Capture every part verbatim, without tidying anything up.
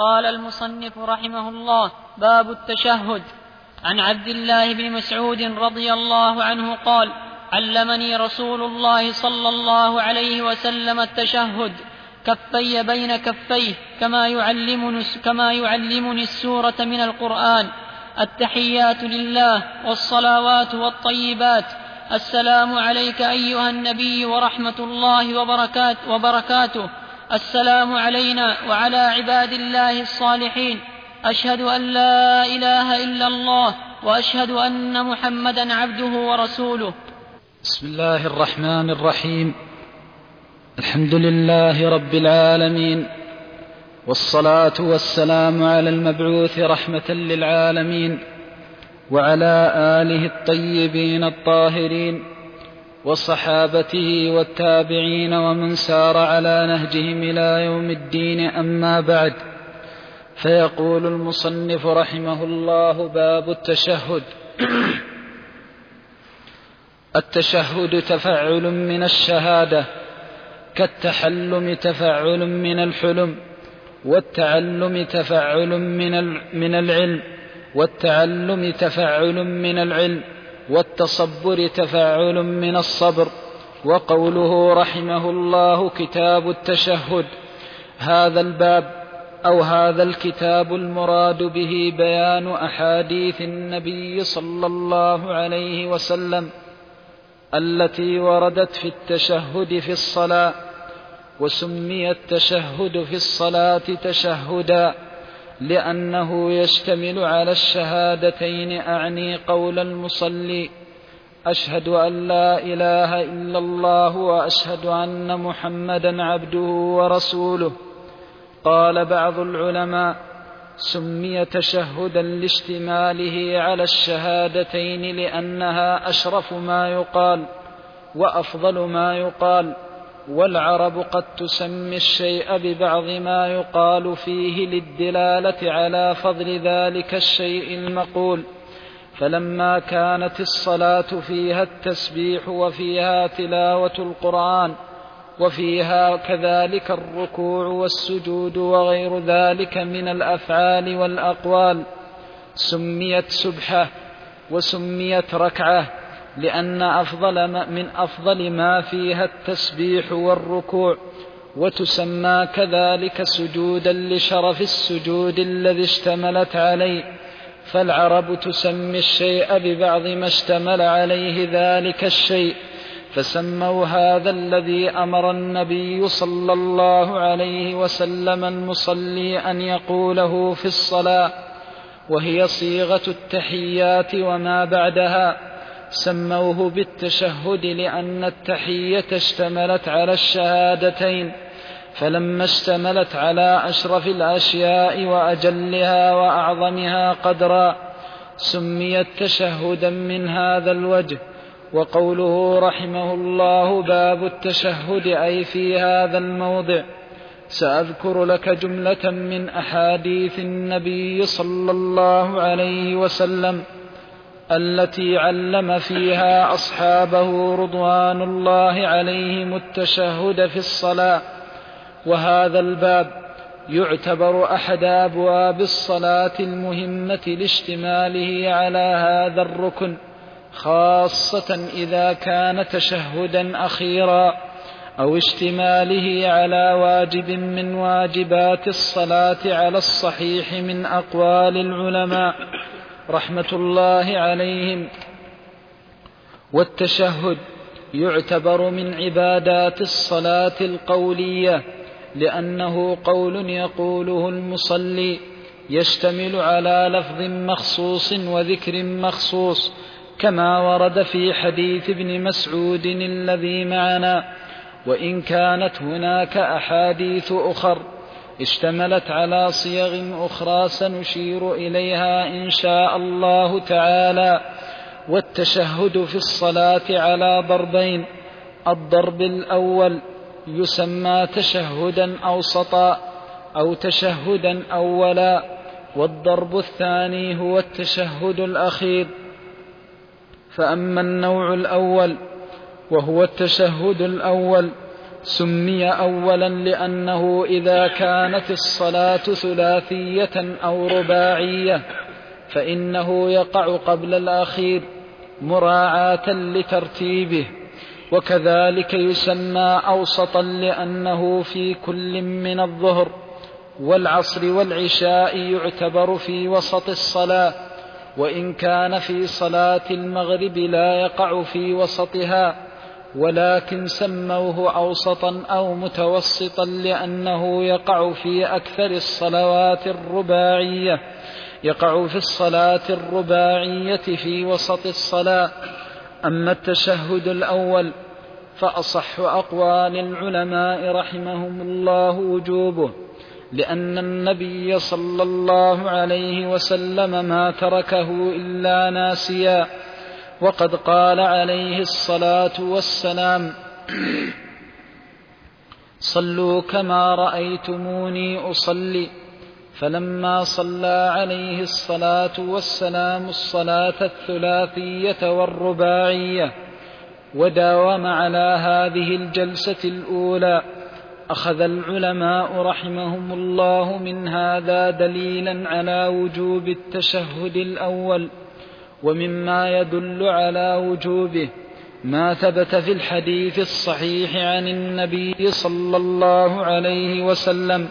قال المصنف رحمه الله: باب التشهد. عن عبد الله بن مسعود رضي الله عنه قال: علمني رسول الله صلى الله عليه وسلم التشهد كفي بين كفيه كما يعلمني, كما يعلمني السورة من القرآن: التحيات لله والصلوات والطيبات، السلام عليك أيها النبي ورحمة الله وبركاته, وبركاته السلام علينا وعلى عباد الله الصالحين، أشهد أن لا إله إلا الله وأشهد أن محمدا عبده ورسوله. بسم الله الرحمن الرحيم. الحمد لله رب العالمين، والصلاة والسلام على المبعوث رحمة للعالمين وعلى آله الطيبين الطاهرين وصحابته والتابعين ومن سار على نهجهم إلى يوم الدين. أما بعد، فيقول المصنف رحمه الله: باب التشهد. التشهد تفعل من الشهادة، كالتحلم تفعل من الحلم، والتعلم تفعل من العلم والتعلم تفعل من العلم والتصبر تفعل من الصبر. وقوله رحمه الله: كتاب التشهد. هذا الباب أو هذا الكتاب المراد به بيان أحاديث النبي صلى الله عليه وسلم التي وردت في التشهد في الصلاة. وسمي التشهد في الصلاة تشهدا لأنه يشتمل على الشهادتين، أعني قول المصلي: أشهد أن لا إله إلا الله وأشهد أن محمدا عبده ورسوله. قال بعض العلماء: سمي تشهدا لاشتماله على الشهادتين لأنها أشرف ما يقال وأفضل ما يقال، والعرب قد تسمي الشيء ببعض ما يقال فيه للدلالة على فضل ذلك الشيء المقول. فلما كانت الصلاة فيها التسبيح وفيها تلاوة القرآن وفيها كذلك الركوع والسجود وغير ذلك من الأفعال والأقوال، سميت سبحة وسميت ركعة، لأن أفضل من أفضل ما فيها التسبيح والركوع، وتسمى كذلك سجودا لشرف السجود الذي اشتملت عليه. فالعرب تسمي الشيء ببعض ما اشتمل عليه ذلك الشيء، فسموا هذا الذي أمر النبي صلى الله عليه وسلم المصلي أن يقوله في الصلاة، وهي صيغة التحيات وما بعدها، سموه بالتشهد لأن التحية اشتملت على الشهادتين، فلما اشتملت على أشرف الأشياء وأجلها وأعظمها قدرا سميت تشهدا من هذا الوجه. وقوله رحمه الله: باب التشهد، أي في هذا الموضع سأذكر لك جملة من أحاديث النبي صلى الله عليه وسلم التي علم فيها أصحابه رضوان الله عليهم التشهد في الصلاة. وهذا الباب يعتبر أحد أبواب الصلاة المهمة لاشتماله على هذا الركن، خاصة إذا كان تشهدا أخيرا، أو اشتماله على واجب من واجبات الصلاة على الصحيح من أقوال العلماء رحمة الله عليهم. والتشهد يعتبر من عبادات الصلاة القولية، لأنه قول يقوله المصلي يشتمل على لفظ مخصوص وذكر مخصوص، كما ورد في حديث ابن مسعود الذي معنا، وإن كانت هناك أحاديث أخر اشتملت على صيغ أخرى سنشير إليها إن شاء الله تعالى. والتشهد في الصلاة على ضربين: الضرب الأول يسمى تشهدا أوسطا أو تشهدا أولا، والضرب الثاني هو التشهد الأخير. فأما النوع الأول وهو التشهد الأول سمي أولا لأنه إذا كانت الصلاة ثلاثية أو رباعية فإنه يقع قبل الأخير مراعاة لترتيبه، وكذلك يسمى أوسطا لأنه في كل من الظهر والعصر والعشاء يعتبر في وسط الصلاة، وإن كان في صلاة المغرب لا يقع في وسطها، ولكن سموه أوسطا أو متوسطا لأنه يقع في أكثر الصلوات الرباعية يقع في الصلاة الرباعية في وسط الصلاة. أما التشهد الأول فأصح أقوال العلماء رحمهم الله وجوبه، لأن النبي صلى الله عليه وسلم ما تركه إلا ناسيا، وقد قال عليه الصلاة والسلام: صلوا كما رأيتموني أصلي. فلما صلى عليه الصلاة والسلام الصلاة الثلاثية والرباعية وداوم على هذه الجلسة الأولى، أخذ العلماء رحمهم الله من هذا دليلا على وجوب التشهد الأول. ومما يدل على وجوبه ما ثبت في الحديث الصحيح عن النبي صلى الله عليه وسلم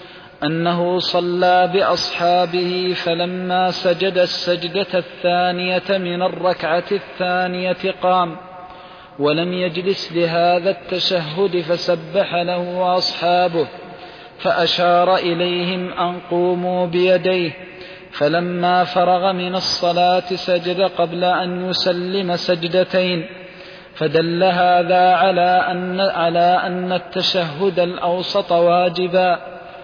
أنه صلى بأصحابه فلما سجد السجدة الثانية من الركعة الثانية قام ولم يجلس لهذا التشهد، فسبح له أصحابه فأشار إليهم أن قوموا بيديه، فلما فرغ من الصلاة سجد قبل أن يسلم سجدتين، فدل هذا على أن, على أن التشهد الأوسط واجبا،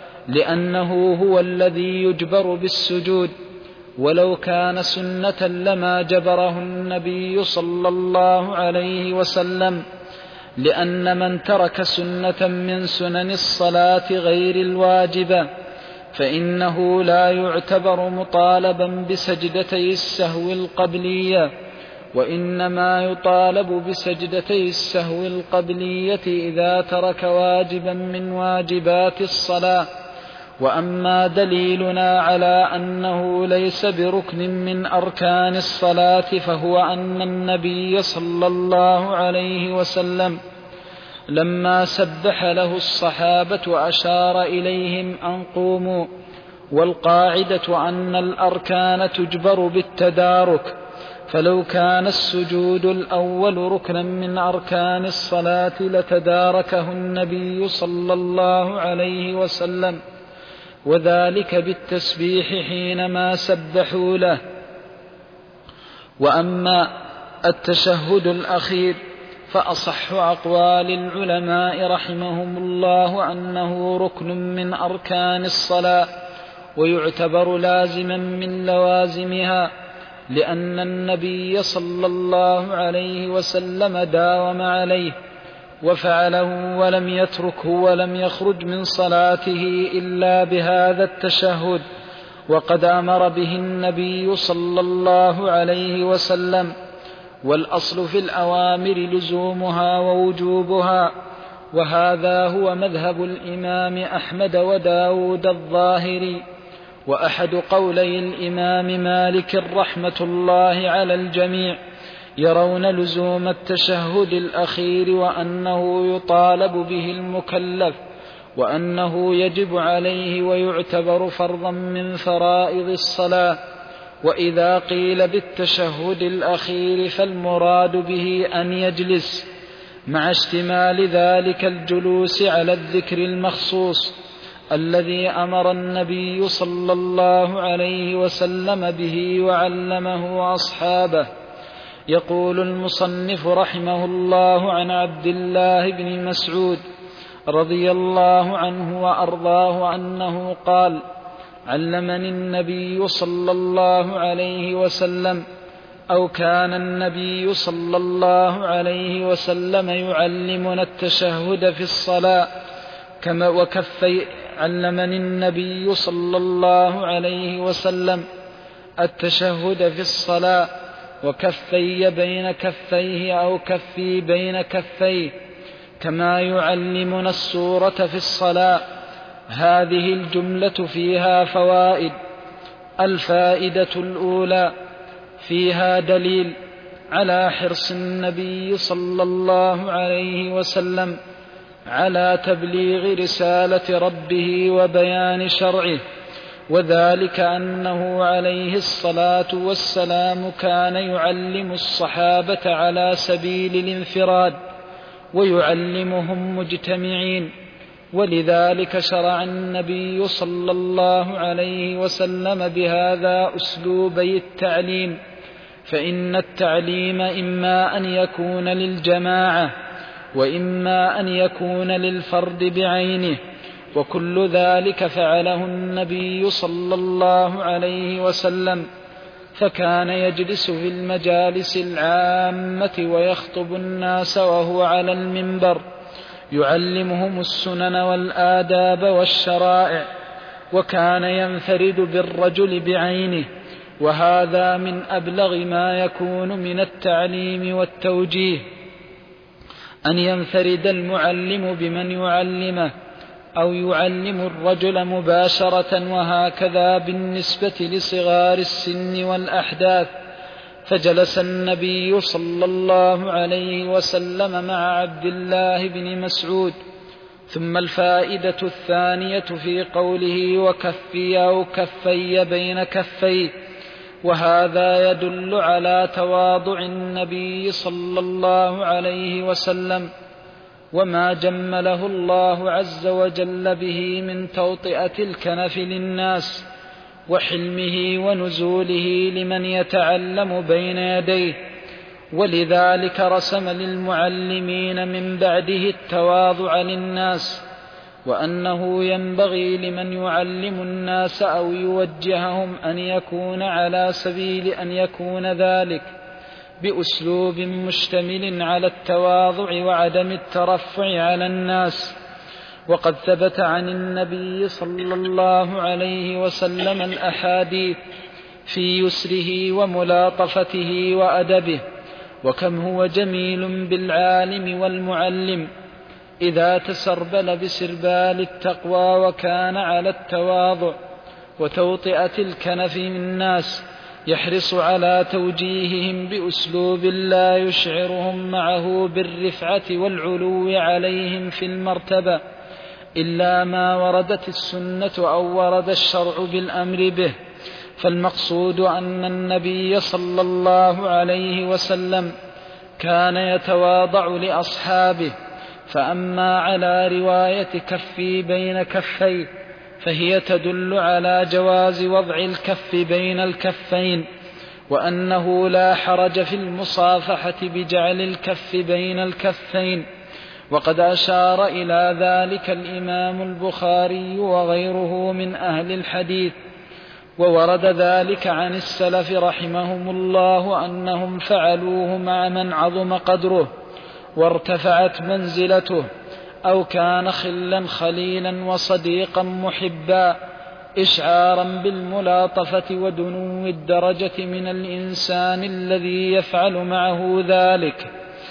لأنه هو الذي يجبر بالسجود، ولو كان سنة لما جبره النبي صلى الله عليه وسلم، لأن من ترك سنة من سنن الصلاة غير الواجبة فإنه لا يعتبر مطالبا بسجدتي السهو القبلية، وإنما يطالب بسجدتي السهو القبلية إذا ترك واجبا من واجبات الصلاة. وأما دليلنا على أنه ليس بركن من أركان الصلاة فهو أن النبي صلى الله عليه وسلم لما سبح له الصحابة أشار إليهم أن قوموا، والقاعدة أن الأركان تجبر بالتدارك، فلو كان السجود الأول ركنا من أركان الصلاة لتداركه النبي صلى الله عليه وسلم، وذلك بالتسبيح حينما سبحوا له. وأما التشهد الأخير فأصح أقوال العلماء رحمهم الله أنه ركن من أركان الصلاة ويعتبر لازما من لوازمها، لأن النبي صلى الله عليه وسلم داوم عليه وفعله ولم يتركه ولم يخرج من صلاته إلا بهذا التشهد، وقد أمر به النبي صلى الله عليه وسلم. والأصل في الأوامر لزومها ووجوبها، وهذا هو مذهب الإمام أحمد وداود الظاهري، وأحد قولي الإمام مالك رحمة الله على الجميع يرون لزوم التشهد الأخير، وأنه يطالب به المكلف، وأنه يجب عليه ويعتبر فرضا من فرائض الصلاة. وإذا قيل بالتشهد الأخير فالمراد به أن يجلس، مع اشتمال ذلك الجلوس على الذكر المخصوص الذي أمر النبي صلى الله عليه وسلم به وعلمه أصحابه. يقول المصنف رحمه الله عن عبد الله بن مسعود رضي الله عنه وأرضاه أنه قال: علمني النبي صلى الله عليه وسلم، أو كان النبي صلى الله عليه وسلم يعلمنا التشهد في الصلاة كما وكفي علمني النبي صلى الله عليه وسلم التشهد في الصلاة وكفي بين كفيه أو كفي بين كفيه كما يعلمنا السورة في الصلاة. هذه الجملة فيها فوائد. الفائدة الأولى: فيها دليل على حرص النبي صلى الله عليه وسلم على تبليغ رسالة ربه وبيان شرعه، وذلك أنه عليه الصلاة والسلام كان يعلم الصحابة على سبيل الانفراد ويعلمهم مجتمعين، ولذلك شرع النبي صلى الله عليه وسلم بهذا أسلوبي التعليم، فإن التعليم إما أن يكون للجماعة وإما أن يكون للفرد بعينه، وكل ذلك فعله النبي صلى الله عليه وسلم، فكان يجلس في المجالس العامة ويخطب الناس وهو على المنبر يعلمهم السنن والآداب والشرائع، وكان ينفرد بالرجل بعينه، وهذا من أبلغ ما يكون من التعليم والتوجيه، أن ينفرد المعلم بمن يعلمه أو يعلم الرجل مباشرة، وهكذا بالنسبة لصغار السن والأحداث. فجلس النبي صلى الله عليه وسلم مع عبد الله بن مسعود. ثم الفائدة الثانية في قوله وكفي أو كفي بين كفيه، وهذا يدل على تواضع النبي صلى الله عليه وسلم وما جمله الله عز وجل به من توطئة الكنف للناس وحلمه ونزوله لمن يتعلم بين يديه، ولذلك رسم للمعلمين من بعده التواضع للناس، وأنه ينبغي لمن يعلم الناس أو يوجههم أن يكون على سبيل أن يكون ذلك بأسلوب مشتمل على التواضع وعدم الترفع على الناس. وقد ثبت عن النبي صلى الله عليه وسلم الأحاديث في يسره وملاطفته وأدبه، وكم هو جميل بالعالم والمعلم إذا تسربل بسربال التقوى وكان على التواضع وتوطئة الكنف من الناس، يحرص على توجيههم بأسلوب لا يشعرهم معه بالرفعة والعلو عليهم في المرتبة إلا ما وردت السنة أو ورد الشرع بالأمر به. فالمقصود أن النبي صلى الله عليه وسلم كان يتواضع لأصحابه. فأما على رواية كفي بين كفيه فهي تدل على جواز وضع الكف بين الكفين، وأنه لا حرج في المصافحة بجعل الكف بين الكفين، وقد أشار إلى ذلك الإمام البخاري وغيره من أهل الحديث، وورد ذلك عن السلف رحمهم الله أنهم فعلوه مع من عظم قدره وارتفعت منزلته أو كان خلا خليلا وصديقا محبا، إشعارا بالملاطفة ودنو الدرجة من الإنسان الذي يفعل معه ذلك.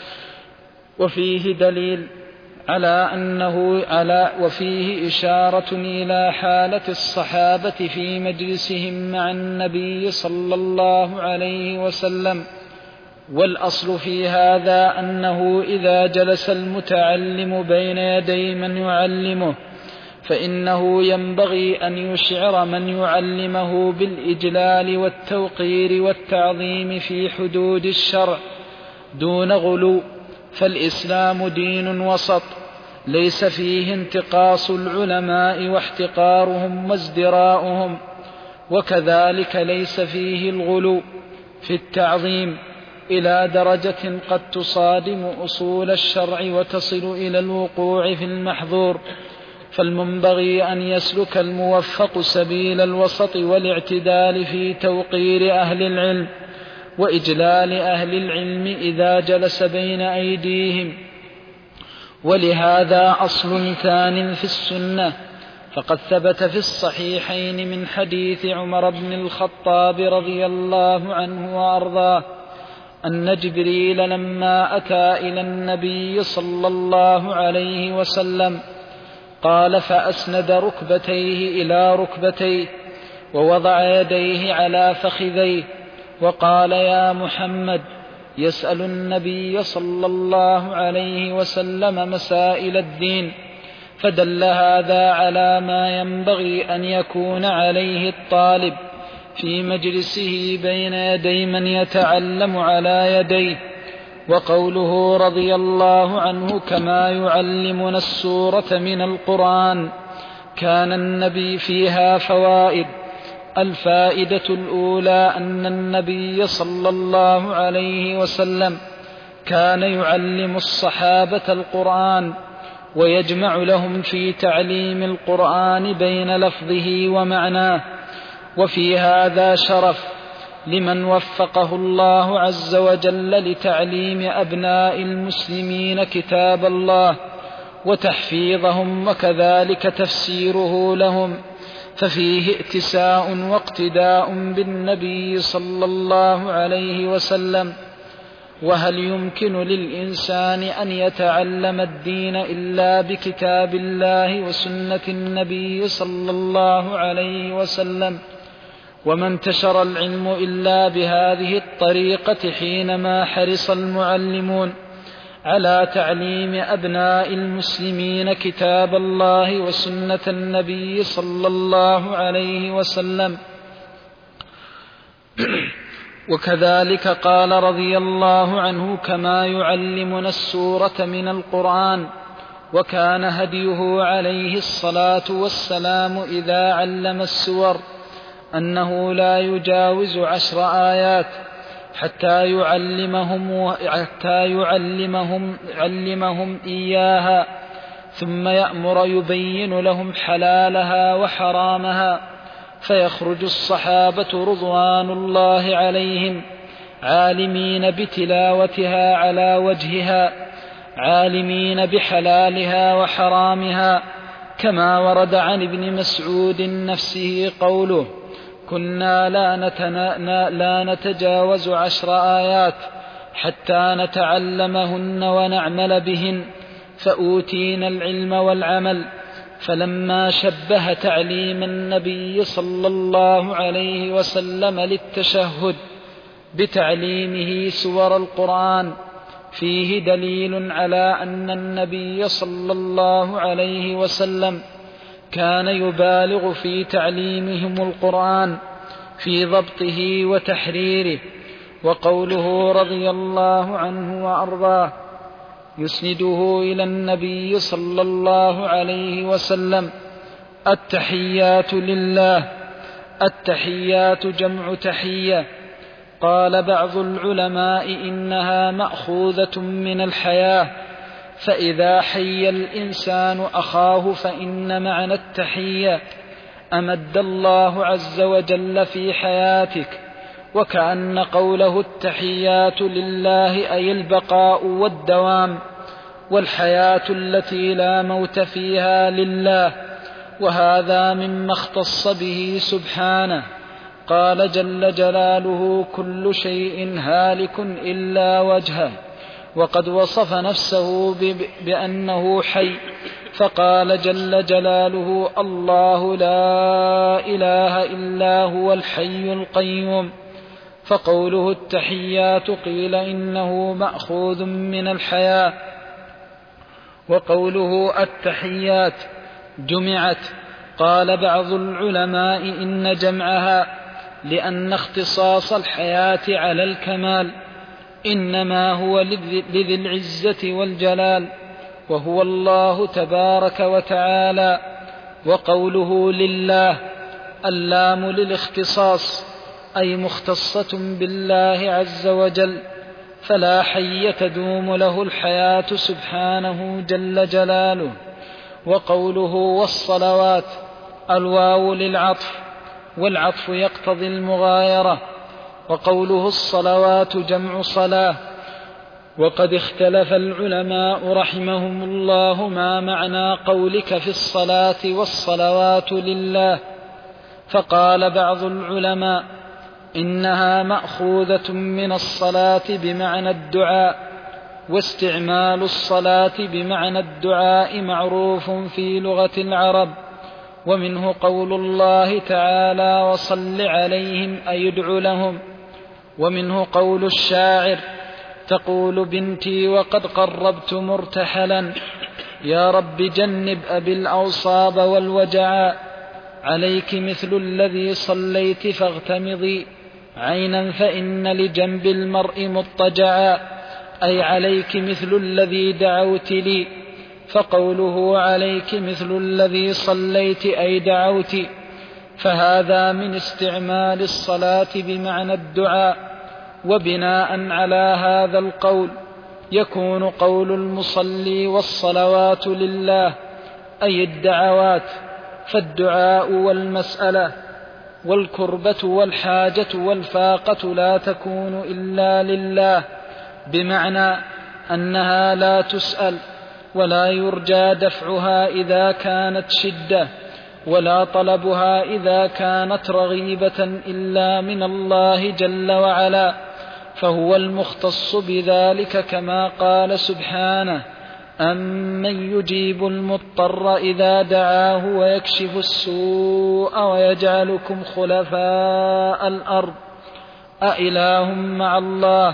وفيه دليل على أنه على وفيه إشارة إلى حالة الصحابة في مجلسهم مع النبي صلى الله عليه وسلم. والأصل في هذا أنه إذا جلس المتعلم بين يدي من يعلمه فإنه ينبغي أن يشعر من يعلمه بالإجلال والتوقير والتعظيم في حدود الشرع دون غلو، فالإسلام دين وسط ليس فيه انتقاص العلماء واحتقارهم وازدراؤهم، وكذلك ليس فيه الغلو في التعظيم إلى درجة قد تصادم أصول الشرع وتصل إلى الوقوع في المحظور. فالمنبغي أن يسلك الموفق سبيل الوسط والاعتدال في توقير أهل العلم وإجلال أهل العلم إذا جلس بين أيديهم. ولهذا أصل ثان في السنة، فقد ثبت في الصحيحين من حديث عمر بن الخطاب رضي الله عنه وأرضاه أن جبريل لما أتى إلى النبي صلى الله عليه وسلم قال فأسند ركبتيه إلى ركبتيه ووضع يديه على فخذيه وقال يا محمد، يسأل النبي صلى الله عليه وسلم مسائل الدين، فدل هذا على ما ينبغي أن يكون عليه الطالب في مجلسه بين يدي من يتعلم على يديه. وقوله رضي الله عنه كما يعلمنا السورة من القرآن، كان النبي فيها فوائد. الفائدة الأولى أن النبي صلى الله عليه وسلم كان يعلم الصحابة القرآن ويجمع لهم في تعليم القرآن بين لفظه ومعناه، وفي هذا شرف لمن وفقه الله عز وجل لتعليم أبناء المسلمين كتاب الله وتحفيظهم وكذلك تفسيره لهم، ففيه ائتساء واقتداء بالنبي صلى الله عليه وسلم. وهل يمكن للإنسان أن يتعلم الدين إلا بكتاب الله وسنة النبي صلى الله عليه وسلم؟ وما انتشر العلم إلا بهذه الطريقة حينما حرص المعلمون على تعليم أبناء المسلمين كتاب الله وسنة النبي صلى الله عليه وسلم. وكذلك قال رضي الله عنه كما يعلمنا السورة من القرآن، وكان هديه عليه الصلاة والسلام إذا علم السور أنه لا يجاوز عشر آيات حتى يعلمهم, حتى يعلمهم, يعلمهم إياها، ثم يأمر يبين لهم حلالها وحرامها، فيخرج الصحابة رضوان الله عليهم عالمين بتلاوتها على وجهها، عالمين بحلالها وحرامها، كما ورد عن ابن مسعود نفسه قوله: كنا لا, نتنا لا نتجاوز عشر آيات حتى نتعلمهن ونعمل بهن، فأوتينا العلم والعمل. فلما شبه تعليم النبي صلى الله عليه وسلم للتشهد بتعليمه سور القرآن، فيه دليل على أن النبي صلى الله عليه وسلم كان يبالغ في تعليمهم القرآن في ضبطه وتحريره. وقوله رضي الله عنه وأرضاه يسنده إلى النبي صلى الله عليه وسلم: التحيات لله. التحيات جمع تحية. قال بعض العلماء إنها مأخوذة من الحياة، فإذا حي الإنسان أخاه فإن معنى التحية أمد الله عز وجل في حياتك، وكأن قوله التحيات لله أي البقاء والدوام، والحياة التي لا موت فيها لله، وهذا مما اختص به سبحانه. قال جل جلاله: كل شيء هالك إلا وجهه، وقد وصف نفسه بأنه حي، فقال جل جلاله: الله لا إله إلا هو الحي القيوم. فقوله التحيات قيل إنه مأخوذ من الحياة. وقوله التحيات جمعت، قال بعض العلماء إن جمعها لأن اختصاص الحياة على الكمال إنما هو لذي العزة والجلال، وهو الله تبارك وتعالى. وقوله لله اللام للاختصاص، أي مختصة بالله عز وجل، فلا حي تدوم له الحياة سبحانه جل جلاله. وقوله والصلوات، الواو للعطف، والعطف يقتضي المغايرة. وقوله الصلوات جمع صلاة. وقد اختلف العلماء رحمهم الله ما معنى قولك في الصلاة والصلوات لله، فقال بعض العلماء: إنها مأخوذة من الصلاة بمعنى الدعاء، واستعمال الصلاة بمعنى الدعاء معروف في لغة العرب، ومنه قول الله تعالى وصل عليهم أي ادع لهم. ومنه قول الشاعر تقول بنتي وقد قربت مرتحلا يا رب جنب أبي الأوصاب والوجعا عليك مثل الذي صليت فاغتمضي عينا فإن لجنب المرء مضطجعا، أي عليك مثل الذي دعوت لي، فقوله عليك مثل الذي صليت أي دعوت، فهذا من استعمال الصلاة بمعنى الدعاء. وبناء على هذا القول يكون قول المصلي والصلوات لله أي الدعوات، فالدعاء والمسألة والكربة والحاجة والفاقة لا تكون إلا لله، بمعنى أنها لا تسأل ولا يرجى دفعها إذا كانت شدة، ولا طلبها إذا كانت رغيبة إلا من الله جل وعلا، فهو المختص بذلك كما قال سبحانه أمن يجيب المضطر إذا دعاه ويكشف السوء ويجعلكم خلفاء الأرض أإله مع الله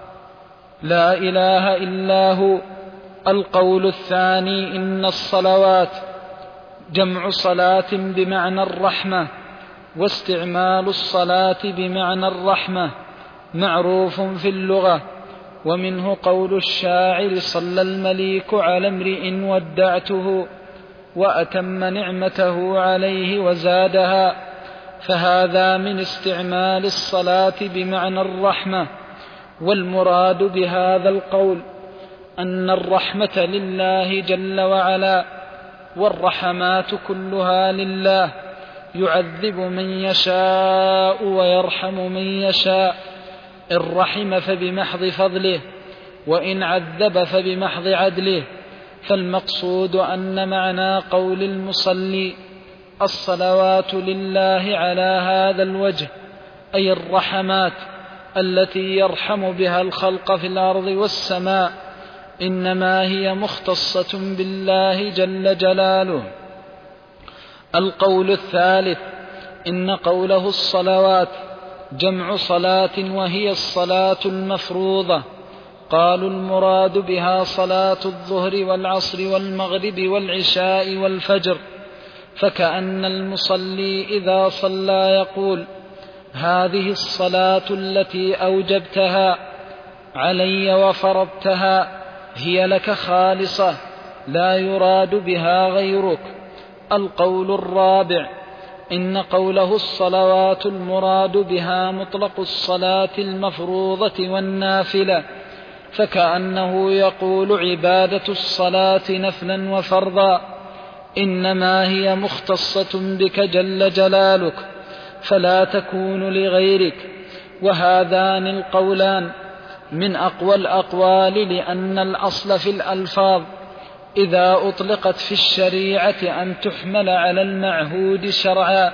لا إله إلا هو. القول الثاني إن الصلوات جمع صلاة بمعنى الرحمة، واستعمال الصلاة بمعنى الرحمة معروف في اللغة، ومنه قول الشاعر صلى المليك على امرئ ودعته وأتم نعمته عليه وزادها، فهذا من استعمال الصلاة بمعنى الرحمة. والمراد بهذا القول أن الرحمة لله جل وعلا، والرحمات كلها لله، يعذب من يشاء ويرحم من يشاء، إن رحم فبمحض فضله، وإن عذب فبمحض عدله. فالمقصود أن معنى قول المصلي الصلوات لله على هذا الوجه أي الرحمات التي يرحم بها الخلق في الأرض والسماء إنما هي مختصة بالله جل جلاله. القول الثالث إن قوله الصلوات جمع صلاة وهي الصلاة المفروضة، قالوا المراد بها صلاة الظهر والعصر والمغرب والعشاء والفجر، فكأن المصلي إذا صلى يقول هذه الصلاة التي أوجبتها علي وفرضتها هي لك خالصة لا يراد بها غيرك. القول الرابع إن قوله الصلوات المراد بها مطلق الصلاة المفروضة والنافلة، فكأنه يقول عبادة الصلاة نفلا وفرضا إنما هي مختصة بك جل جلالك فلا تكون لغيرك. وهذان القولان من أقوى الأقوال، لأن الأصل في الألفاظ إذا أطلقت في الشريعة أن تحمل على المعهود شرعا،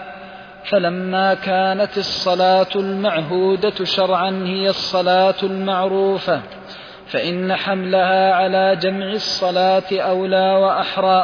فلما كانت الصلاة المعهودة شرعا هي الصلاة المعروفة فإن حملها على جمع الصلاة أولى وأحرى.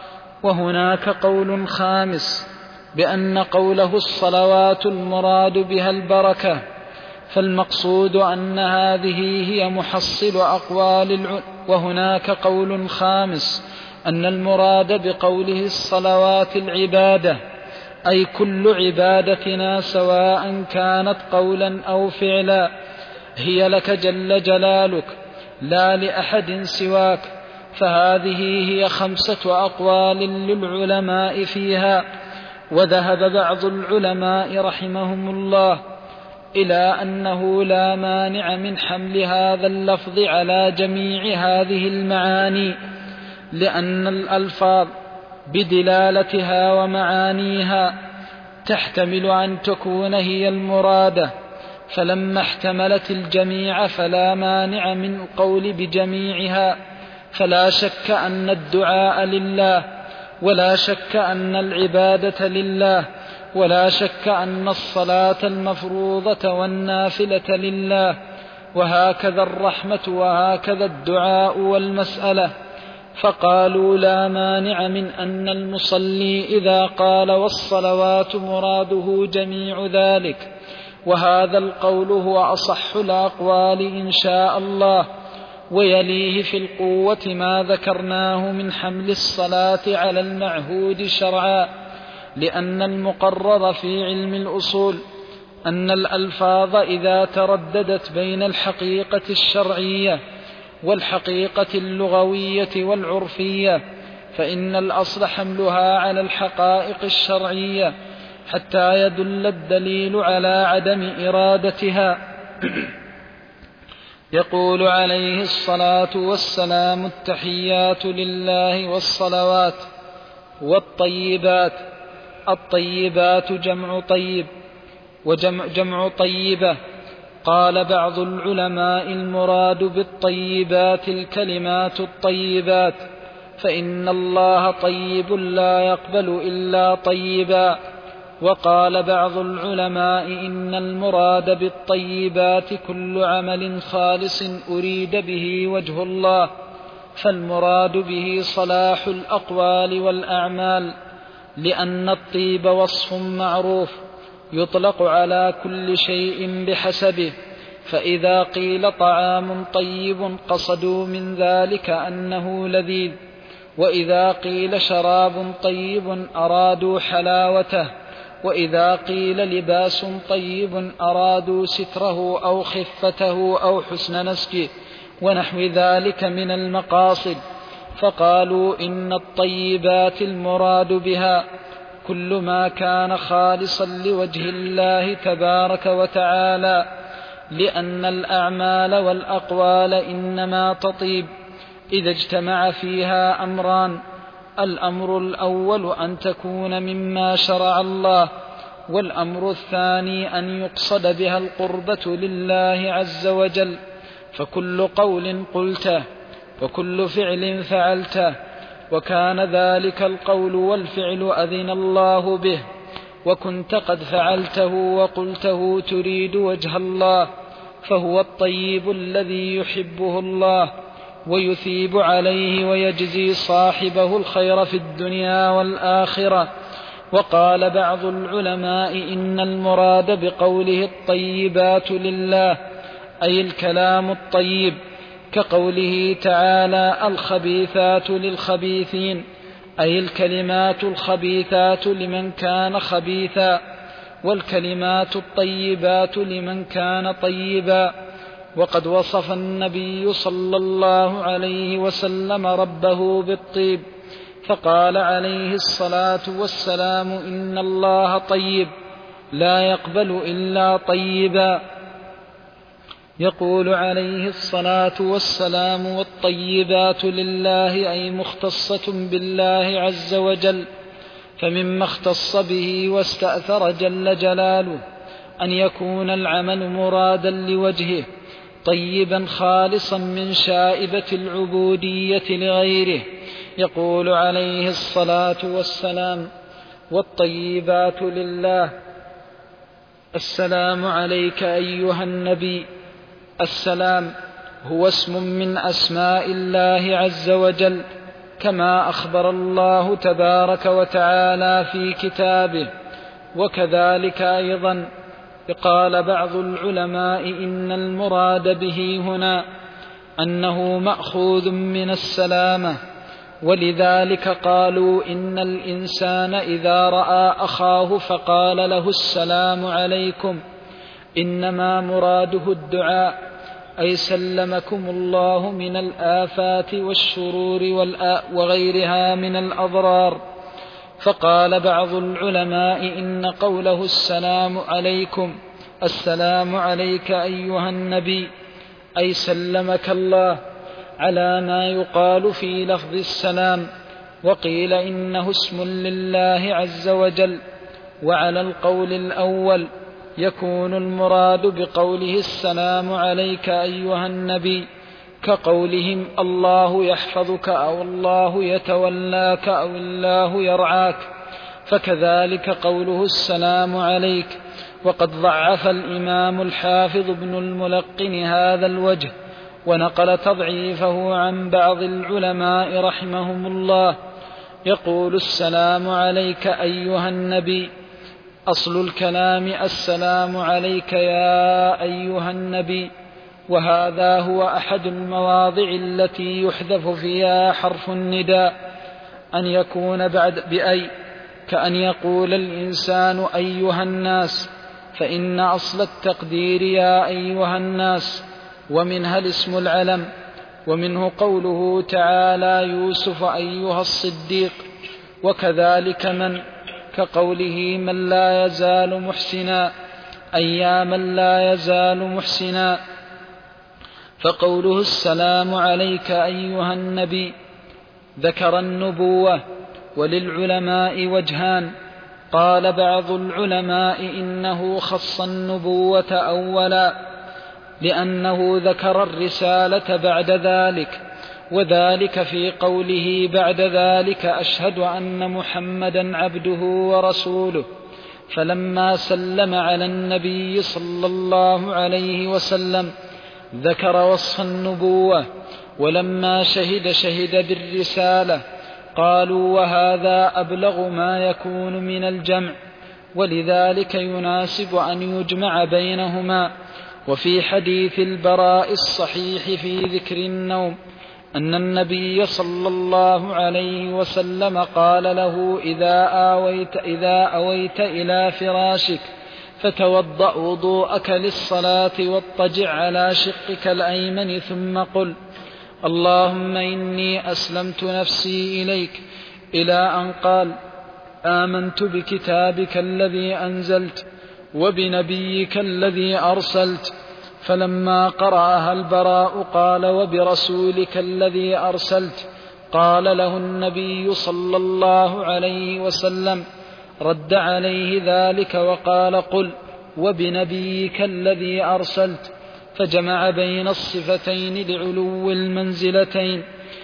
وهناك قول خامس بأن قوله الصلوات المراد بها البركة، فالمقصود أن هذه هي محصل أقوال العلماء. وهناك قول خامس أن المراد بقوله الصلوات العبادة، أي كل عبادتنا سواء كانت قولا أو فعلا هي لك جل جلالك لا لأحد سواك. فهذه هي خمسة أقوال للعلماء فيها. وذهب بعض العلماء رحمهم الله إلى أنه لا مانع من حمل هذا اللفظ على جميع هذه المعاني، لأن الألفاظ بدلالتها ومعانيها تحتمل أن تكون هي المرادة، فلما احتملت الجميع فلا مانع من القول بجميعها. فلا شك أن الدعاء لله، ولا شك أن العبادة لله، ولا شك أن الصلاة المفروضة والنافلة لله، وهكذا الرحمة وهكذا الدعاء والمسألة. فقالوا لا مانع من أن المصلي إذا قال والصلوات مراده جميع ذلك، وهذا القول هو أصح الأقوال إن شاء الله. ويليه في القوة ما ذكرناه من حمل الصلاة على المعهود شرعا، لأن المقرر في علم الأصول أن الألفاظ إذا ترددت بين الحقيقة الشرعية والحقيقة اللغوية والعرفية فإن الأصل حملها على الحقائق الشرعية حتى يدل الدليل على عدم إرادتها. يقول عليه الصلاة والسلام: التحيات لله والصلوات والطيبات. الطيبات جمع طيب وجمع جمع طيبة. قال بعض العلماء: المراد بالطيبات الكلمات الطيبات، فإن الله طيب لا يقبل إلا طيبا. وقال بعض العلماء: إن المراد بالطيبات كل عمل خالص أريد به وجه الله، فالمراد به صلاح الأقوال والأعمال، لأن الطيب وصف معروف يطلق على كل شيء بحسبه، فإذا قيل طعام طيب قصدوا من ذلك أنه لذيذ، وإذا قيل شراب طيب أرادوا حلاوته، وإذا قيل لباس طيب أرادوا ستره أو خفته أو حسن نسجه ونحو ذلك من المقاصد. فقالوا إن الطيبات المراد بها كل ما كان خالصا لوجه الله تبارك وتعالى، لأن الأعمال والأقوال إنما تطيب إذا اجتمع فيها أمران: الأمر الأول أن تكون مما شرع الله، والأمر الثاني أن يقصد بها القربة لله عز وجل. فكل قول قلته وكل فعل فعلته وكان ذلك القول والفعل أذن الله به، وكنت قد فعلته وقلته تريد وجه الله، فهو الطيب الذي يحبه الله ويثيب عليه ويجزي صاحبه الخير في الدنيا والآخرة. وقال بعض العلماء: إن المراد بقوله الطيبات لله أي الكلام الطيب، كقوله تعالى: الخبيثات للخبيثين، أي الكلمات الخبيثات لمن كان خبيثا، والكلمات الطيبات لمن كان طيبا. وقد وصف النبي صلى الله عليه وسلم ربه بالطيب، فقال عليه الصلاة والسلام: إن الله طيب لا يقبل إلا طيبا. يقول عليه الصلاة والسلام: والطيبات لله أي مختصة بالله عز وجل، فمما اختص به واستأثر جل جلاله أن يكون العمل مرادا لوجهه طيبا خالصا من شائبة العبودية لغيره. يقول عليه الصلاة والسلام: والطيبات لله. السلام عليك أيها النبي. السلام هو اسم من أسماء الله عز وجل، كما أخبر الله تبارك وتعالى في كتابه. وكذلك أيضا قال بعض العلماء: إن المراد به هنا أنه مأخوذ من السلامة، ولذلك قالوا إن الإنسان إذا رأى أخاه فقال له السلام عليكم إنما مراده الدعاء، أي سلمكم الله من الآفات والشرور وغيرها من الأضرار. فقال بعض العلماء: إن قوله السلام عليكم السلام عليك أيها النبي، أي سلمك الله، على ما يقال في لفظ السلام. وقيل إنه اسم لله عز وجل. وعلى القول الأول يكون المراد بقوله السلام عليك أيها النبي كقولهم الله يحفظك أو الله يتولاك أو الله يرعاك، فكذلك قوله السلام عليك. وقد ضعف الإمام الحافظ ابن الملقن هذا الوجه، ونقل تضعيفه عن بعض العلماء رحمهم الله. يقول السلام عليك أيها النبي، أصل الكلام السلام عليك يا أيها النبي، وهذا هو أحد المواضع التي يحذف فيها حرف النداء، أن يكون بعد بأي، كأن يقول الإنسان أيها الناس، فإن أصل التقدير يا أيها الناس، ومنها الاسم العلم. ومنه قوله تعالى يوسف أيها الصديق، وكذلك من، كقوله من لا يزال محسنا، أي من لا يزال محسنا. فقوله السلام عليك أيها النبي ذكر النبوة، وللعلماء وجهان. قال بعض العلماء إنه خص النبوة أولا لأنه ذكر الرسالة بعد ذلك، وذلك في قوله بعد ذلك أشهد أن محمدا عبده ورسوله، فلما سلم على النبي صلى الله عليه وسلم ذكر وصف النبوة، ولما شهد شهد بالرسالة. قالوا وهذا أبلغ ما يكون من الجمع، ولذلك يناسب أن يجمع بينهما. وفي حديث البراء الصحيح في ذكر النوم أن النبي صلى الله عليه وسلم قال له إذا آويت, إذا أويت إلى فراشك فتوضأ وضوءك للصلاة واضطجع على شقك الأيمن ثم قل اللهم إني أسلمت نفسي إليك، إلى أن قال آمنت بكتابك الذي أنزلت وبنبيك الذي أرسلت. فلما قرأها البراء قال وبرسولك الذي أرسلت، قال له النبي صلى الله عليه وسلم رد عليه ذلك وقال قل وبنبيك الذي أرسلت، فجمع بين الصفتين لعلو المنزلتين.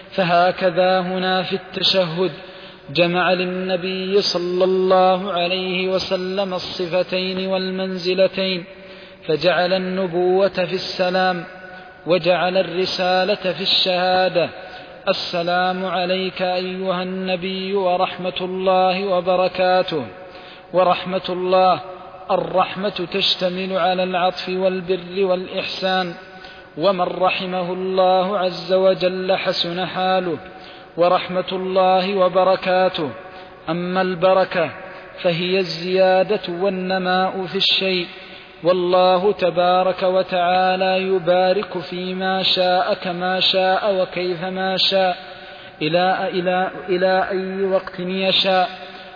فهكذا هنا في التشهد جمع للنبي صلى الله عليه وسلم الصفتين والمنزلتين، فجعل النبوة في السلام، وجعل الرسالة في الشهادة. السلام عليك أيها النبي ورحمة الله وبركاته. ورحمة الله الرحمة تشتمل على العطف والبر والإحسان، ومن رحمه الله عز وجل حسن حاله. ورحمة الله وبركاته أما البركة فهي الزيادة والنماء في الشيء، والله تبارك وتعالى يبارك فيما شاء كما شاء وكيفما شاء إلى, إلى, إلى أي وقت يشاء.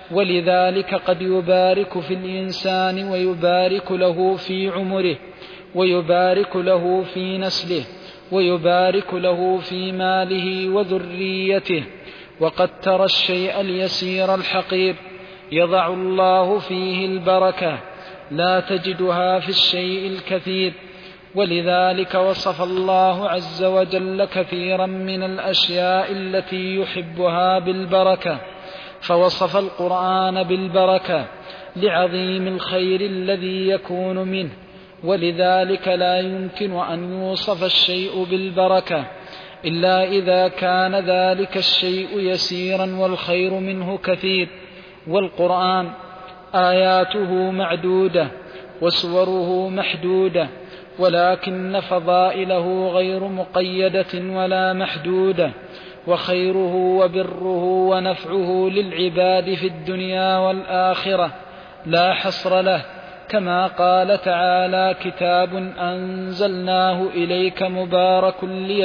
ولذلك قد يبارك في الإنسان ويبارك له في عمره، ويبارك له في نسله، ويبارك له في ماله وذريته. وقد ترى الشيء اليسير الحقير يضع الله فيه البركة، لا تجدها في الشيء الكثير. ولذلك وصف الله عز وجل كثيرا من الأشياء التي يحبها بالبركة، فوصف القرآن بالبركة لعظيم الخير الذي يكون منه. ولذلك لا يمكن أن يوصف الشيء بالبركة إلا إذا كان ذلك الشيء يسيرا والخير منه كثير. والقرآن آياته معدودة وسوره محدودة، ولكن فضائله غير مقيدة ولا محدودة، وخيره وبره ونفعه للعباد في الدنيا والآخرة لا حصر له، كما قال تعالى كتاب أنزلناه إليك مبارك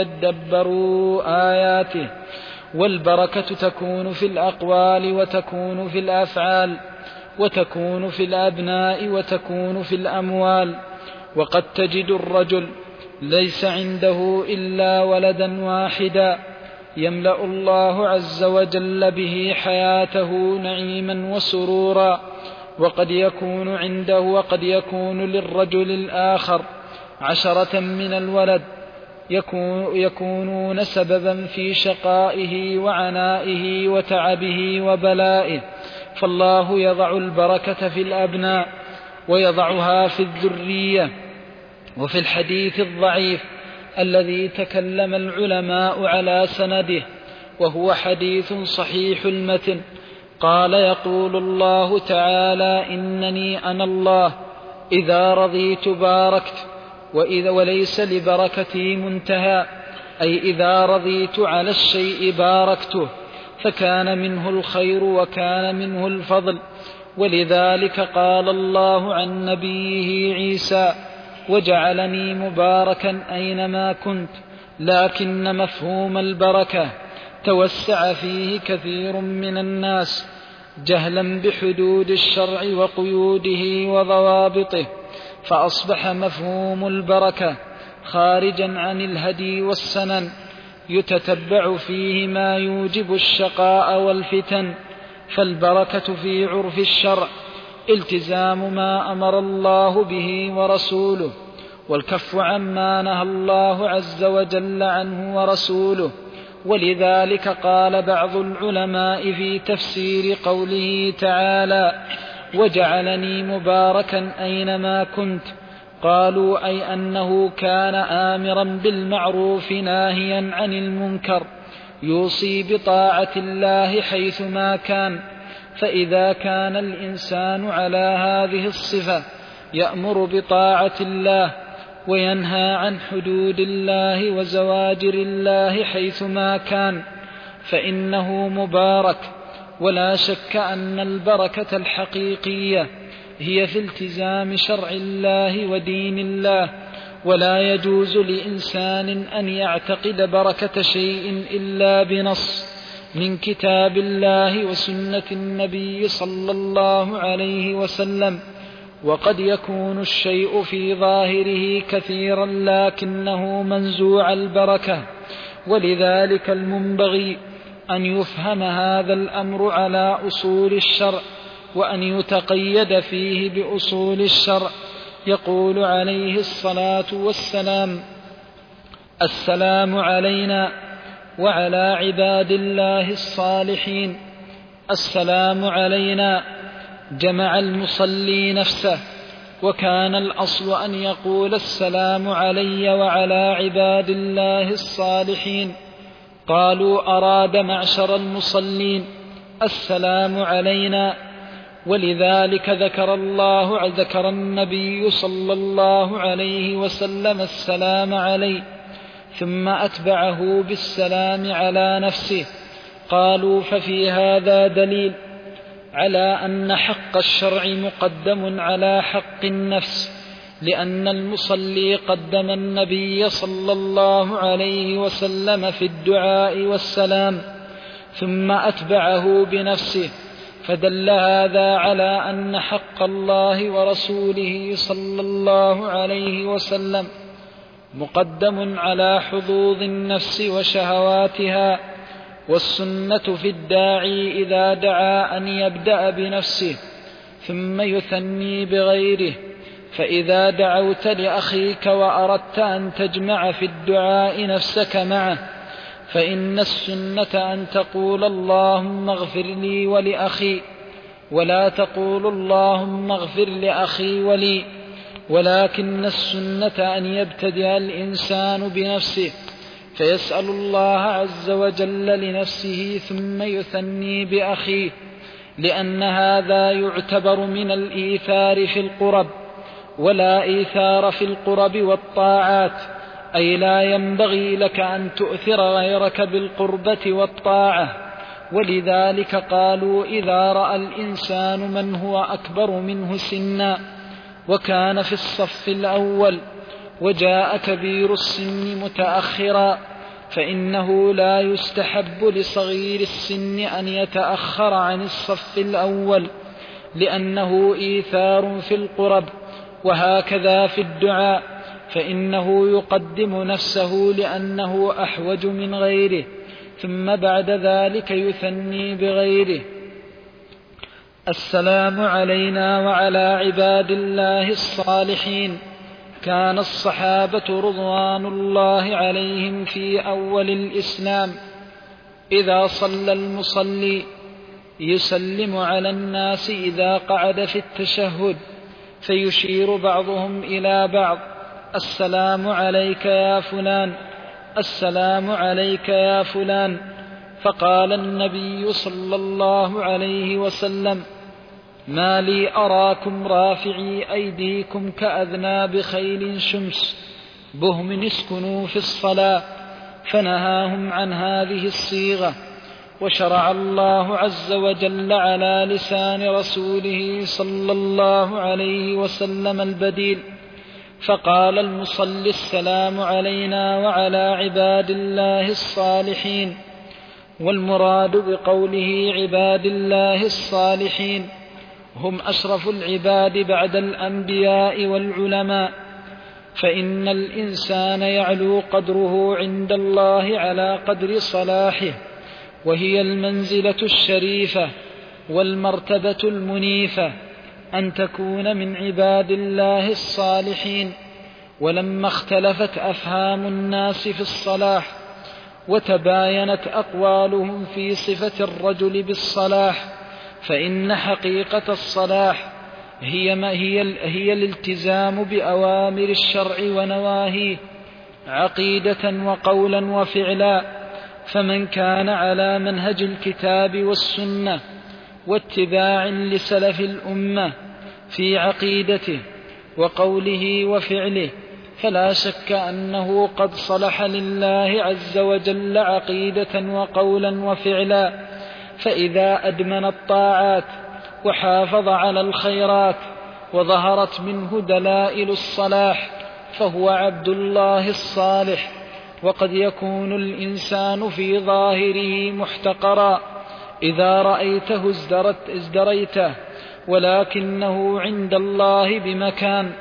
ليدبروا آياته. والبركة تكون في الأقوال وتكون في الأفعال وتكون في الأبناء وتكون في الأموال. وقد تجد الرجل ليس عنده إلا ولدا واحدا يملأ الله عز وجل به حياته نعيما وسرورا، وقد يكون عنده وقد يكون للرجل الآخر عشرة من الولد يكون يكونون سببا في شقائه وعنائه وتعبه وبلائه، فالله يضع البركة في الأبناء ويضعها في الذرية. وفي الحديث الضعيف الذي تكلم العلماء على سنده وهو حديث صحيح المتن قال يقول الله تعالى إنني أنا الله إذا رضيت باركت وإذا وليس لبركتي منتهى، أي إذا رضيت على الشيء باركته، فكان منه الخير وكان منه الفضل. ولذلك قال الله عن نبيه عيسى وجعلني مباركا أينما كنت، لكن مفهوم البركة توسع فيه كثير من الناس جهلا بحدود الشرع وقيوده وضوابطه، فأصبح مفهوم البركة خارجا عن الهدي والسنن يتتبع فيه ما يوجب الشقاء والفتن. فالبركة في عرف الشرع التزام ما أمر الله به ورسوله، والكف عما نهى الله عز وجل عنه ورسوله. ولذلك قال بعض العلماء في تفسير قوله تعالى وجعلني مباركا أينما كنت، قالوا أي أنه كان آمرا بالمعروف ناهيا عن المنكر، يوصي بطاعة الله حيثما كان. فإذا كان الإنسان على هذه الصفة يأمر بطاعة الله وينهى عن حدود الله وزواجر الله حيثما كان فإنه مبارك. ولا شك أن البركة الحقيقية هي في التزام شرع الله ودين الله، ولا يجوز لإنسان أن يعتقد بركة شيء إلا بنص من كتاب الله وسنة النبي صلى الله عليه وسلم. وقد يكون الشيء في ظاهره كثيرا لكنه منزوع البركة، ولذلك المنبغي أن يفهم هذا الأمر على أصول الشرع وأن يتقيد فيه بأصول الشرع. يقول عليه الصلاة والسلام السلام علينا وعلى عباد الله الصالحين. السلام علينا جمع المصلي نفسه، وكان الأصل أن يقول السلام علي وعلى عباد الله الصالحين. قالوا أراد معشر المصلين السلام علينا، ولذلك ذكر الله ذكر النبي صلى الله عليه وسلم السلام عليه ثم أتبعه بالسلام على نفسه. قالوا ففي هذا دليل على أن حق الشرع مقدم على حق النفس، لأن المصلي قدم النبي صلى الله عليه وسلم في الدعاء والسلام ثم أتبعه بنفسه، فدل هذا على أن حق الله ورسوله صلى الله عليه وسلم مقدم على حظوظ النفس وشهواتها. والسنة في الداعي إذا دعا أن يبدأ بنفسه ثم يثني بغيره. فإذا دعوت لأخيك وأردت أن تجمع في الدعاء نفسك معه فإن السنة أن تقول اللهم اغفر لي ولأخي، ولا تقول اللهم اغفر لأخي ولي، ولكن السنة أن يبتدئ الإنسان بنفسه فيسأل الله عز وجل لنفسه ثم يثني بأخيه، لأن هذا يعتبر من الإيثار في القرب، ولا إيثار في القرب والطاعات، أي لا ينبغي لك أن تؤثر غيرك بالقربة والطاعة. ولذلك قالوا إذا رأى الإنسان من هو أكبر منه سنا وكان في الصف الأول وجاء كبير السن متأخرا فإنه لا يستحب لصغير السن أن يتأخر عن الصف الأول، لأنه إيثار في القرب. وهكذا في الدعاء، فإنه يقدم نفسه لأنه أحوج من غيره، ثم بعد ذلك يثني بغيره. السلام علينا وعلى عباد الله الصالحين. كان الصحابة رضوان الله عليهم في أول الإسلام إذا صلى المصلي يسلم على الناس إذا قعد في التشهد، فيشير بعضهم إلى بعض: السلام عليك يا فلان، السلام عليك يا فلان. فقال النبي صلى الله عليه وسلم: ما لي أراكم رافعي أيديكم كأذناب خيل شمس، بهم اسكنوا في الصلاة. فنهاهم عن هذه الصيغة. وشرع الله عز وجل على لسان رسوله صلى الله عليه وسلم البديل، فقال المصلي: السلام علينا وعلى عباد الله الصالحين. والمراد بقوله عباد الله الصالحين هم أشرف العباد بعد الأنبياء والعلماء، فإن الإنسان يعلو قدره عند الله على قدر صلاحه، وهي المنزلة الشريفة والمرتبة المنيفة أن تكون من عباد الله الصالحين. ولما اختلفت أفهام الناس في الصلاح وتباينت أقوالهم في صفة الرجل بالصلاح، فإن حقيقة الصلاح هي ما هي, هي الالتزام بأوامر الشرع ونواهيه عقيدة وقولا وفعلا. فمن كان على منهج الكتاب والسنة واتباع لسلف الأمة في عقيدته وقوله وفعله، فلا شك أنه قد صلح لله عز وجل عقيدة وقولا وفعلا. فإذا أدمن الطاعات وحافظ على الخيرات وظهرت منه دلائل الصلاح فهو عبد الله الصالح. وقد يكون الإنسان في ظاهره محتقرا، إذا رأيته ازدرت ازدريته، ولكنه عند الله بمكان.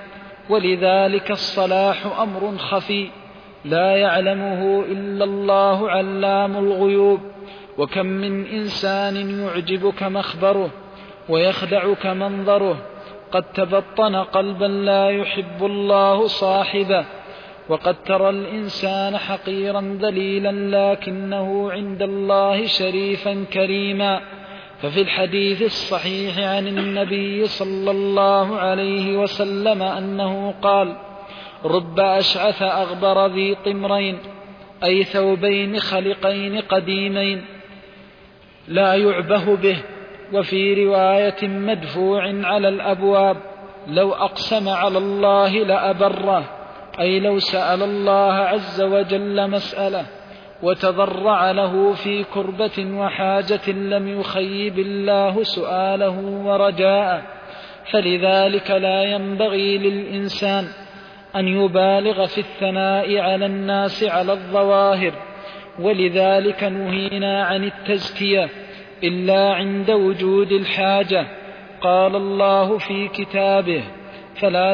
ولذلك الصلاح أمر خفي لا يعلمه إلا الله علام الغيوب. وكم من إنسان يعجبك مخبره ويخدعك منظره، قد تبطن قلبا لا يحب الله صاحبه. وقد ترى الإنسان حقيرا ذليلا لكنه عند الله شريفا كريما. ففي الحديث الصحيح عن النبي صلى الله عليه وسلم أنه قال: رب أشعث أغبر ذي طمرين، أي ثوبين خلقين قديمين لا يعبه به. وفي رواية مدفوع على الأبواب: لو أقسم على الله لأبره، أي لو سأل الله عز وجل مسألة وتضرع له في كربة وحاجة لم يخيب الله سؤاله ورجاءه. فلذلك لا ينبغي للإنسان أن يبالغ في الثناء على الناس على الظواهر، ولذلك نهينا عن التزكية إلا عند وجود الحاجة. قال الله في كتابه: فلا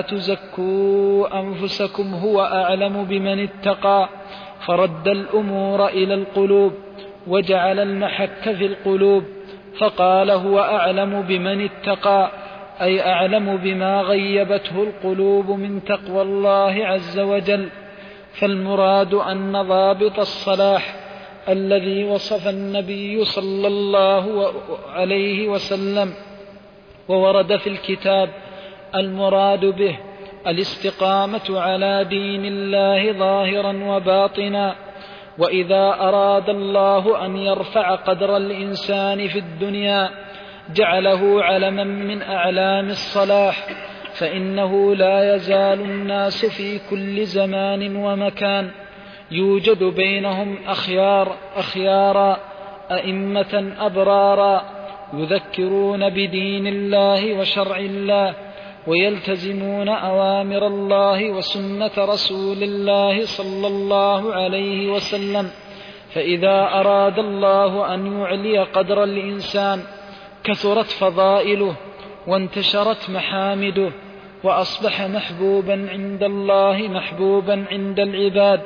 تزكوا أنفسكم هو أعلم بمن اتقى. فرد الأمور إلى القلوب وجعل المحك في القلوب، فقال: هو أعلم بمن اتقى، أي أعلم بما غيبته القلوب من تقوى الله عز وجل. فالمراد أن ضابط الصلاح الذي وصف النبي صلى الله عليه وسلم وورد في الكتاب المراد به الاستقامة على دين الله ظاهرا وباطنا. وإذا أراد الله أن يرفع قدر الإنسان في الدنيا جعله علما من أعلام الصلاح، فإنه لا يزال الناس في كل زمان ومكان يوجد بينهم أخيار أخيارا أئمة أبرارا يذكرون بدين الله وشرع الله ويلتزمون أوامر الله وسنة رسول الله صلى الله عليه وسلم. فإذا أراد الله أن يعلي قدر الإنسان كثرت فضائله وانتشرت محامده وأصبح محبوبا عند الله محبوبا عند العباد.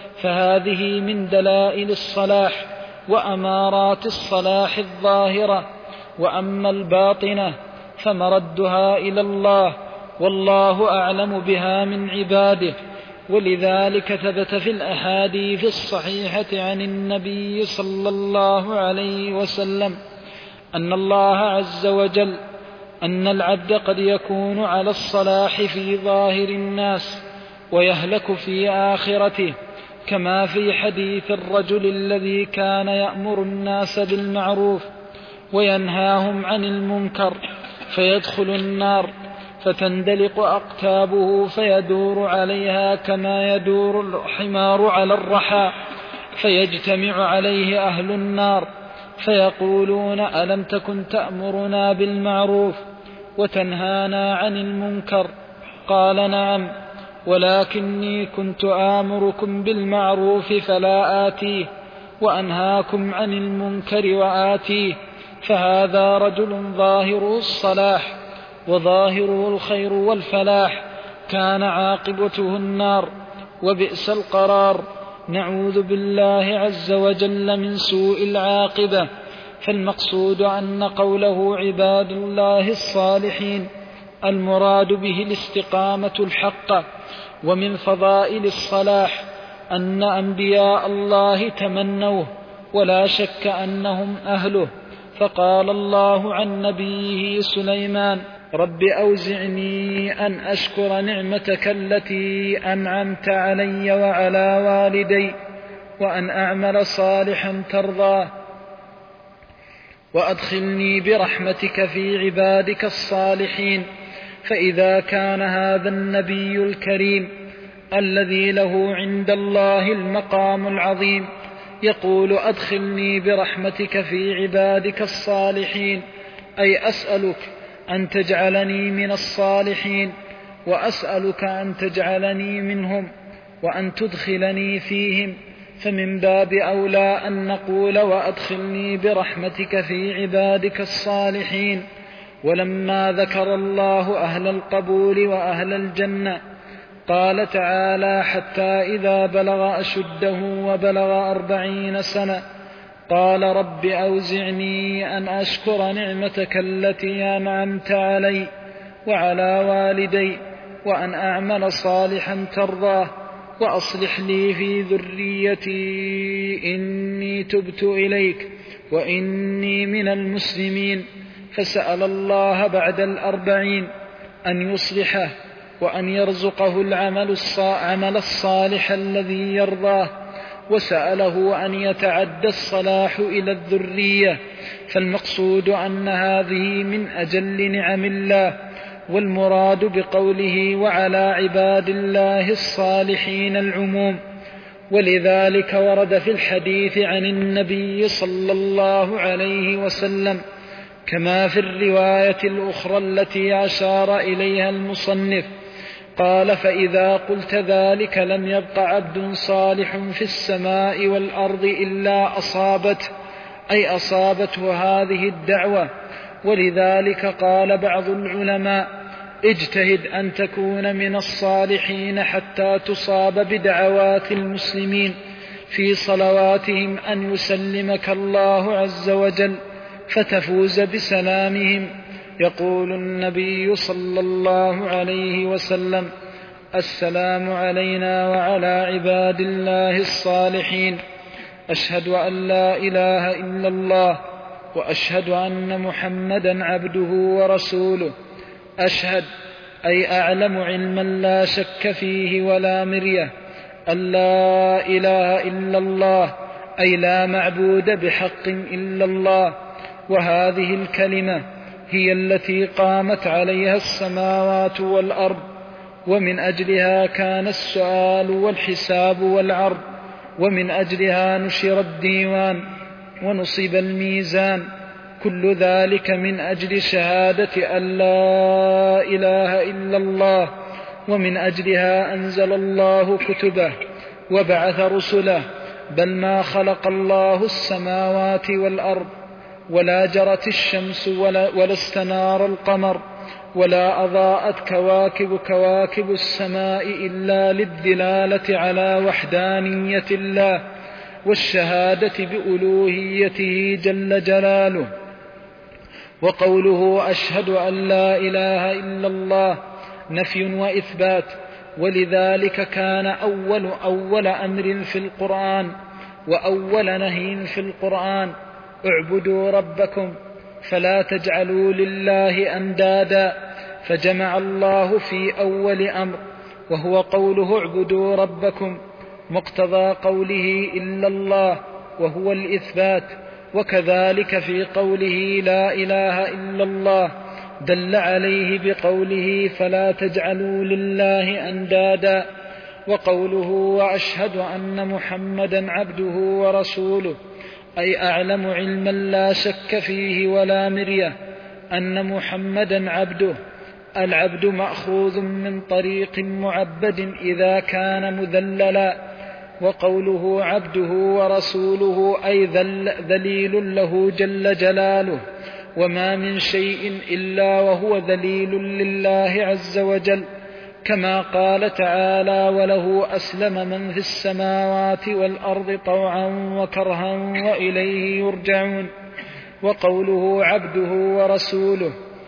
فهذه من دلائل الصلاح وأمارات الصلاح الظاهرة. وأما الباطنة فمردها إلى الله، والله أعلم بها من عباده. ولذلك ثبت في الأحاديث الصحيحة عن النبي صلى الله عليه وسلم أن الله عز وجل أن العبد قد يكون على الصلاح في ظاهر الناس ويهلك في آخرته، كما في حديث الرجل الذي كان يأمر الناس بالمعروف وينهاهم عن المنكر فيدخل النار فتندلق أقتابه فيدور عليها كما يدور الحمار على الرحى، فيجتمع عليه أهل النار فيقولون ألم تكن تأمرنا بالمعروف وتنهانا عن المنكر؟ قال نعم، ولكني كنت آمركم بالمعروف فلا آتيه وأنهاكم عن المنكر وآتيه، فهذا رجل ظاهره الصلاح وظاهره الخير والفلاح، كان عاقبته النار وبئس القرار. نعوذ بالله عز وجل من سوء العاقبة. فالمقصود أن قوله عباد الله الصالحين المراد به الاستقامة الحقة. ومن فضائل الصلاح أن أنبياء الله تمنوه ولا شك أنهم أهله، فقال الله عن نبيه سليمان رب أوزعني أن أشكر نعمتك التي أنعمت علي وعلى والدي وأن أعمل صالحا ترضاه وأدخلني برحمتك في عبادك الصالحين. فإذا كان هذا النبي الكريم الذي له عند الله المقام العظيم يقول أدخلني برحمتك في عبادك الصالحين، أي أسألك أن تجعلني من الصالحين، وأسألك أن تجعلني منهم وأن تدخلني فيهم، فمن باب أولى أن نقول وأدخلني برحمتك في عبادك الصالحين. ولما ذكر الله أهل القبول وأهل الجنة قال تعالى حتى إذا بلغ أشده وبلغ أربعين سنة قال رب أوزعني أن أشكر نعمتك التي أنعمت علي وعلى والدي وأن أعمل صالحا ترضاه وأصلح لي في ذريتي إني تبت إليك وإني من المسلمين. فسأل الله بعد الأربعين أن يصلحه وأن يرزقه العمل الصالح الذي يرضاه، وسأله أن يتعدى الصلاح إلى الذرية. فالمقصود أن هذه من أجل نعم الله، والمراد بقوله وعلى عباد الله الصالحين العموم. ولذلك ورد في الحديث عن النبي صلى الله عليه وسلم كما في الرواية الأخرى التي أشار إليها المصنف قال فإذا قلت ذلك لم يبق عبد صالح في السماء والأرض إلا أصابته، أي أصابته هذه الدعوة. ولذلك قال بعض العلماء اجتهد أن تكون من الصالحين حتى تصاب بدعوات المسلمين في صلواتهم أن يسلمك الله عز وجل فتفوز بسلامهم. يقول النبي صلى الله عليه وسلم السلام علينا وعلى عباد الله الصالحين، أشهد أن لا إله إلا الله وأشهد أن محمدا عبده ورسوله. أشهد أي أعلم علما لا شك فيه ولا مرية أن لا إله إلا الله، أي لا معبود بحق إلا الله. وهذه الكلمة هي التي قامت عليها السماوات والأرض، ومن أجلها كان السؤال والحساب والعرض، ومن أجلها نشر الديوان ونصب الميزان، كل ذلك من أجل شهادة أن لا إله إلا الله. ومن أجلها أنزل الله كتبه وبعث رسله، بل ما خلق الله السماوات والأرض ولا جرت الشمس ولا, ولا استنار القمر ولا أضاءت كواكب كواكب السماء إلا للدلالة على وحدانية الله والشهادة بألوهيته جل جلاله. وقوله أشهد أن لا إله إلا الله نفي وإثبات، ولذلك كان أول أول أمر في القرآن وأول نهي في القرآن اعبدوا ربكم، فلا تجعلوا لله أندادا، فجمع الله في أول أمر وهو قوله اعبدوا ربكم، مقتضى قوله إلا الله وهو الإثبات، وكذلك في قوله لا إله إلا الله دل عليه بقوله فلا تجعلوا لله أندادا، وقوله وأشهد أن محمدا عبده ورسوله أي أعلم علما لا شك فيه ولا مرية أن محمدا عبده. العبد مأخوذ من طريق معبد إذا كان مذللا، وقوله عبده ورسوله أي ذليل له جل جلاله، وما من شيء إلا وهو ذليل لله عز وجل، كما قال تعالى وله أسلم من في السماوات والأرض طوعا وكرها وإليه يرجعون. وقوله عبده ورسوله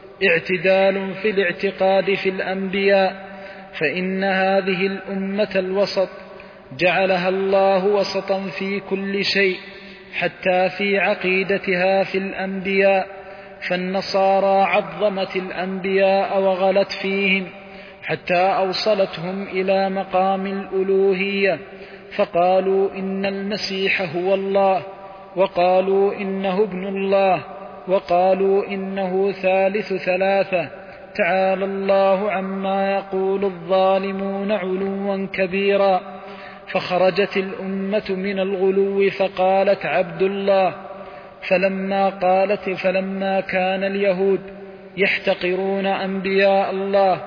اعتدال في الاعتقاد في الأنبياء، فإن هذه الأمة الوسط جعلها الله وسطا في كل شيء حتى في عقيدتها في الأنبياء، فالنصارى عظمت الأنبياء وغلت فيهم حتى أوصلتهم إلى مقام الألوهية، فقالوا إن المسيح هو الله، وقالوا إنه ابن الله، وقالوا إنه ثالث ثلاثة، تعالى الله عما يقول الظالمون علوا كبيرا. فخرجت الأمة من الغلو فقالت عبد الله، فلما قالت فلما كان اليهود يحتقرون أنبياء الله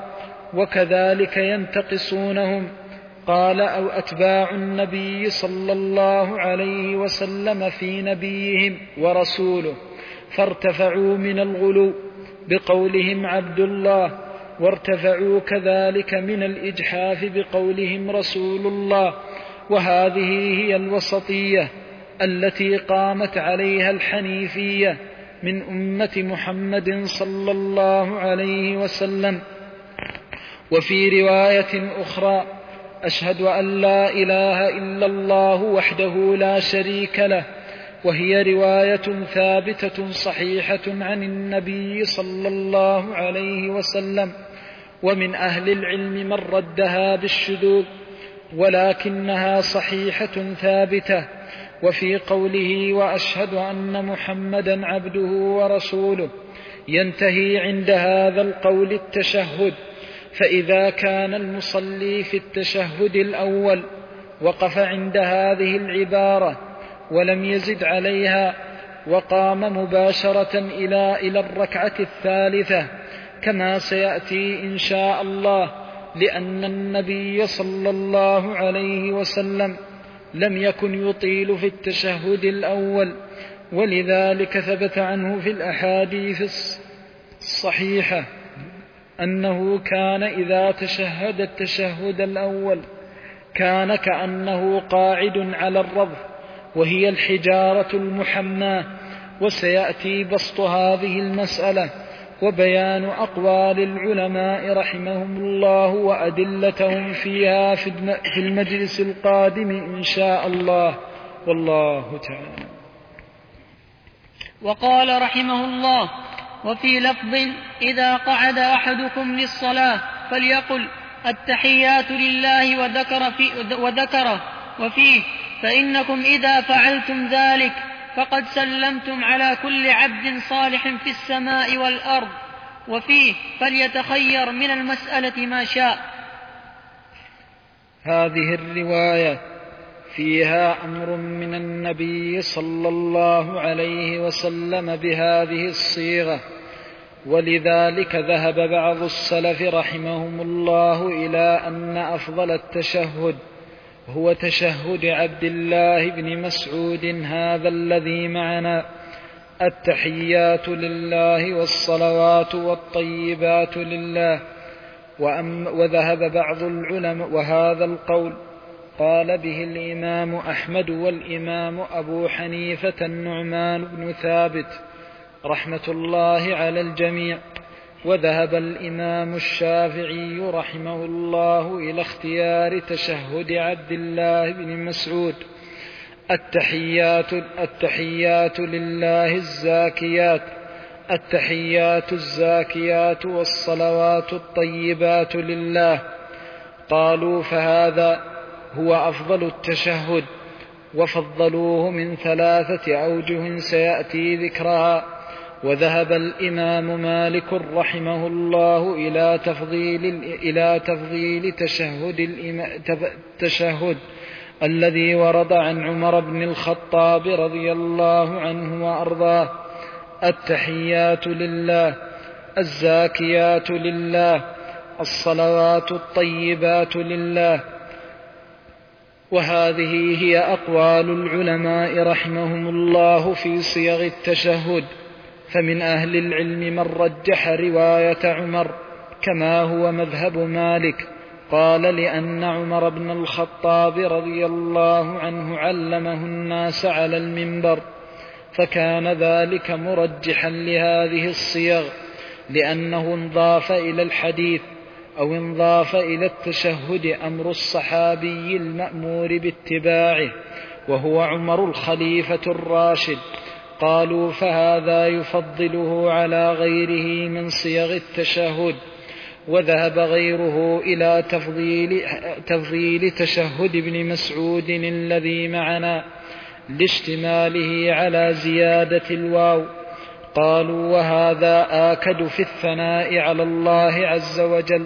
وكذلك ينتقصونهم، قال أو أتباع النبي صلى الله عليه وسلم في نبيهم ورسوله، فارتفعوا من الغلو بقولهم عبد الله، وارتفعوا كذلك من الإجحاف بقولهم رسول الله. وهذه هي الوسطية التي قامت عليها الحنيفية من أمة محمد صلى الله عليه وسلم. وفي رواية أخرى أشهد أن لا إله إلا الله وحده لا شريك له، وهي رواية ثابتة صحيحة عن النبي صلى الله عليه وسلم، ومن أهل العلم من ردها بالشذوذ، ولكنها صحيحة ثابتة. وفي قوله وأشهد أن محمدا عبده ورسوله ينتهي عند هذا القول التشهد، فإذا كان المصلي في التشهد الأول وقف عند هذه العبارة ولم يزد عليها وقام مباشرة إلى إلى الركعة الثالثة كما سيأتي إن شاء الله، لأن النبي صلى الله عليه وسلم لم يكن يطيل في التشهد الأول، ولذلك ثبت عنه في الأحاديث الصحيحة أنه كان إذا تشهد التشهد الأول كان كأنه قاعد على الرضف، وهي الحجارة المحماة. وسيأتي بسط هذه المسألة وبيان أقوال العلماء رحمهم الله وأدلتهم فيها في المجلس القادم إن شاء الله، والله تعالى. وقال رحمه الله وفي لفظ إذا قعد أحدكم للصلاة فليقل التحيات لله وذكر, في وذكره وفيه فإنكم إذا فعلتم ذلك فقد سلمتم على كل عبد صالح في السماء والأرض، وفيه فليتخير من المسألة ما شاء. هذه الرواية فيها أمر من النبي صلى الله عليه وسلم بهذه الصيغة، ولذلك ذهب بعض السلف رحمهم الله إلى أن أفضل التشهد هو تشهد عبد الله بن مسعود هذا الذي معنا، التحيات لله والصلوات والطيبات لله. وذهب بعض العلماء، وهذا القول قال به الإمام أحمد والإمام أبو حنيفة النعمان بن ثابت رحمة الله على الجميع. وذهب الإمام الشافعي رحمه الله إلى اختيار تشهد عبد الله بن مسعود التحيات, التحيات لله الزاكيات التحيات الزاكيات والصلوات الطيبات لله. قالوا فهذا هو أفضل التشهد، وفضلوه من ثلاثة أوجه سيأتي ذكرها. وذهب الإمام مالك رحمه الله إلى تفضيل, إلى تفضيل تشهد, التشهد الذي ورد عن عمر بن الخطاب رضي الله عنه وأرضاه: التحيات لله، الزاكيات لله، الصلوات الطيبات لله. وهذه هي أقوال العلماء رحمهم الله في صيغ التشهد. فمن أهل العلم من رجح رواية عمر كما هو مذهب مالك، قال: لأن عمر بن الخطاب رضي الله عنه علمه الناس على المنبر، فكان ذلك مرجحا لهذه الصيغ، لأنه انضاف إلى الحديث أو انضاف إلى التشهد أمر الصحابي المأمور باتباعه، وهو عمر الخليفة الراشد. قالوا فهذا يفضله على غيره من صيغ التشهد. وذهب غيره إلى تفضيل, تفضيل تشهد ابن مسعود الذي معنا لاشتماله على زيادة الواو. قالوا وهذا آكد في الثناء على الله عز وجل،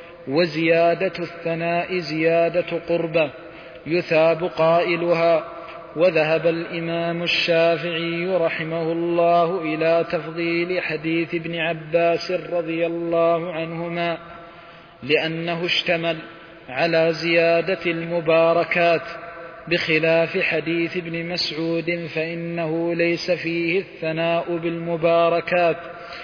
وزيادة الثناء زيادة قربة يثاب قائلها. وذهب الإمام الشافعي رحمه الله إلى تفضيل حديث ابن عباس رضي الله عنهما، لأنه اشتمل على زيادة المباركات، بخلاف حديث ابن مسعود فإنه ليس فيه الثناء بالمباركات.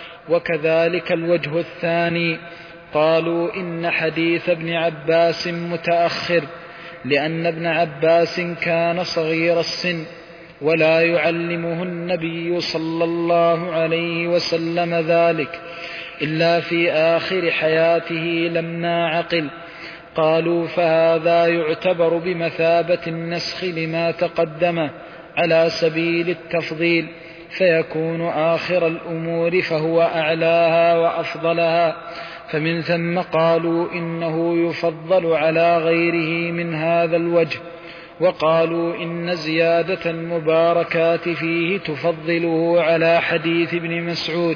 وكذلك الوجه الثاني، قالوا إن حديث ابن عباس متأخر، لأن ابن عباس كان صغير السن ولا يعلمه النبي صلى الله عليه وسلم ذلك إلا في آخر حياته لما عقل. قالوا فهذا يعتبر بمثابة النسخ لما تقدم على سبيل التفضيل، فيكون آخر الأمور فهو أعلاها وأفضلها. فمن ثم قالوا إنه يفضل على غيره من هذا الوجه. وقالوا إن زيادة المباركات فيه تفضله على حديث ابن مسعود.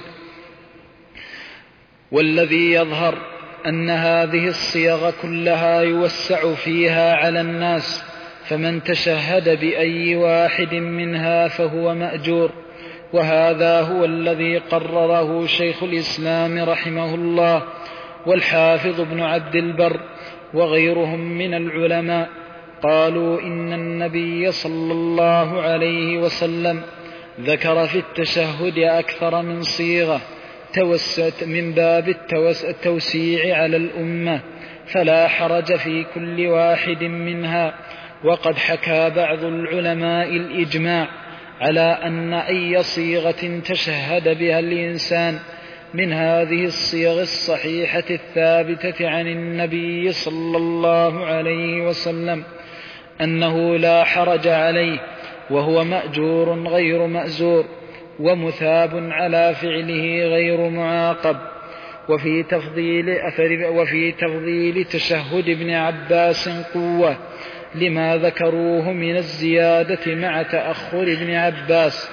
والذي يظهر أن هذه الصيغ كلها يوسع فيها على الناس، فمن تشهد بأي واحد منها فهو مأجور. وهذا هو الذي قرره شيخ الإسلام رحمه الله والحافظ ابن عبد البر وغيرهم من العلماء. قالوا إن النبي صلى الله عليه وسلم ذكر في التشهد أكثر من صيغة توسعت من باب التوسيع على الأمة، فلا حرج في كل واحد منها. وقد حكى بعض العلماء الإجماع على أن أي صيغة تشهد بها الإنسان من هذه الصيغ الصحيحة الثابتة عن النبي صلى الله عليه وسلم أنه لا حرج عليه، وهو مأجور غير مأزور، ومثاب على فعله غير معاقب. وفي تفضيل, أثر وفي تفضيل تشهد ابن عباس قوة لما ذكروه من الزيادة مع تأخر ابن عباس.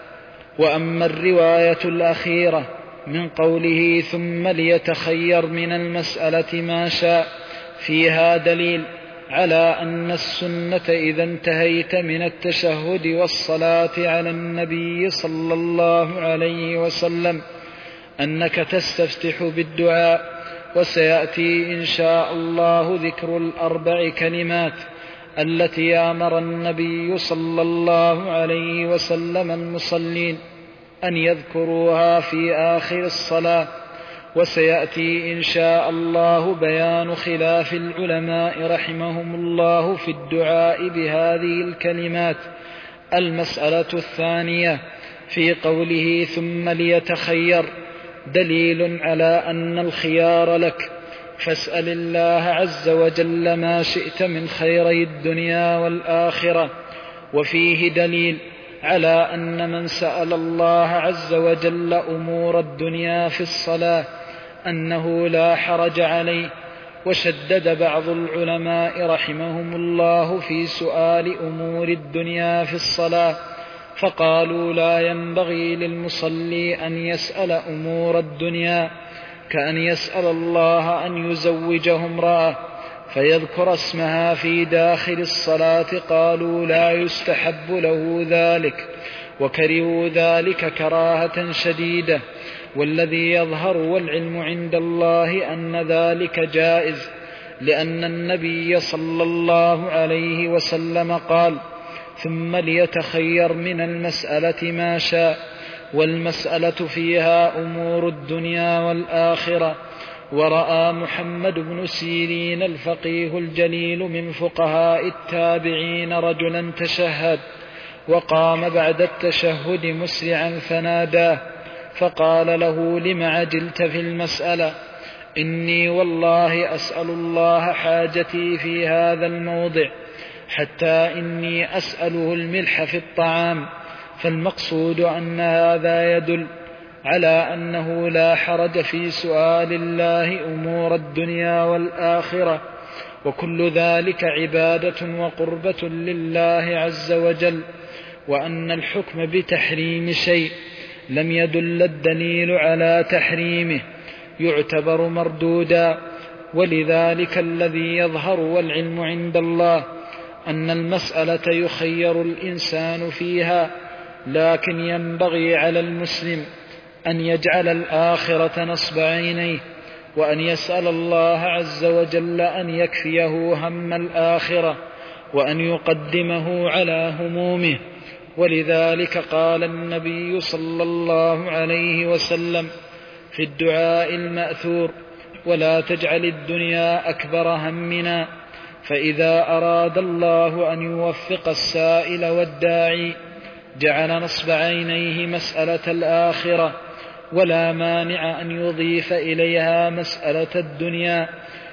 وأما الرواية الأخيرة من قوله ثم ليتخير من المسألة ما شاء، فيها دليل على أن السنة إذا انتهيت من التشهد والصلاة على النبي صلى الله عليه وسلم أنك تستفتح بالدعاء. وسيأتي إن شاء الله ذكر الأربع كلمات التي أمر النبي صلى الله عليه وسلم المصلين أن يذكروها في آخر الصلاة. وسيأتي إن شاء الله بيان خلاف العلماء رحمهم الله في الدعاء بهذه الكلمات. المسألة الثانية في قوله ثم ليتخير دليل على أن الخيار لك، فاسأل الله عز وجل ما شئت من خيري الدنيا والآخرة. وفيه دليل على أن من سأل الله عز وجل أمور الدنيا في الصلاة أنه لا حرج عليه. وشدد بعض العلماء رحمهم الله في سؤال أمور الدنيا في الصلاة، فقالوا لا ينبغي للمصلي أن يسأل أمور الدنيا، كأن يسأل الله أن يزوجه امرأة فيذكر اسمها في داخل الصلاة. قالوا لا يستحب له ذلك، وكرهوا ذلك كراهة شديدة، والذي يظهر والعلم عند الله أن ذلك جائز، لأن النبي صلى الله عليه وسلم قال: ثم ليتخير من المسألة ما شاء، والمسألة فيها أمور الدنيا والآخرة. ورأى محمد بن سيرين الفقيه الجليل من فقهاء التابعين رجلا تشهد، وقام بعد التشهد مسرعا فناداه فقال له: لم عجلت في المسألة؟ إني والله أسأل الله حاجتي في هذا الموضع، حتى إني أسأله الملح في الطعام. فالمقصود أن هذا يدل على أنه لا حرج في سؤال الله أمور الدنيا والآخرة، وكل ذلك عبادة وقربة لله عز وجل، وأن الحكم بتحريم شيء لم يدل الدليل على تحريمه يعتبر مردودا. ولذلك الذي يظهر والعلم عند الله أن المسألة يخير الإنسان فيها، لكن ينبغي على المسلم أن يجعل الآخرة نصب عينيه، وأن يسأل الله عز وجل أن يكفيه هم الآخرة، وأن يقدمه على همومه. ولذلك قال النبي صلى الله عليه وسلم في الدعاء المأثور: ولا تجعل الدنيا أكبر همنا. فإذا أراد الله أن يوفق السائل والداعي جعل نصب عينيه مسألة الآخرة، ولا مانع أن يضيف إليها مسألة الدنيا.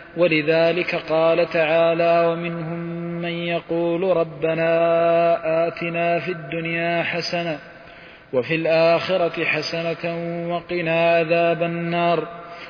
ولذلك قال تعالى: ومنهم من يقول ربنا آتنا في الدنيا حسنة وفي الآخرة حسنة وقنا عذاب النار.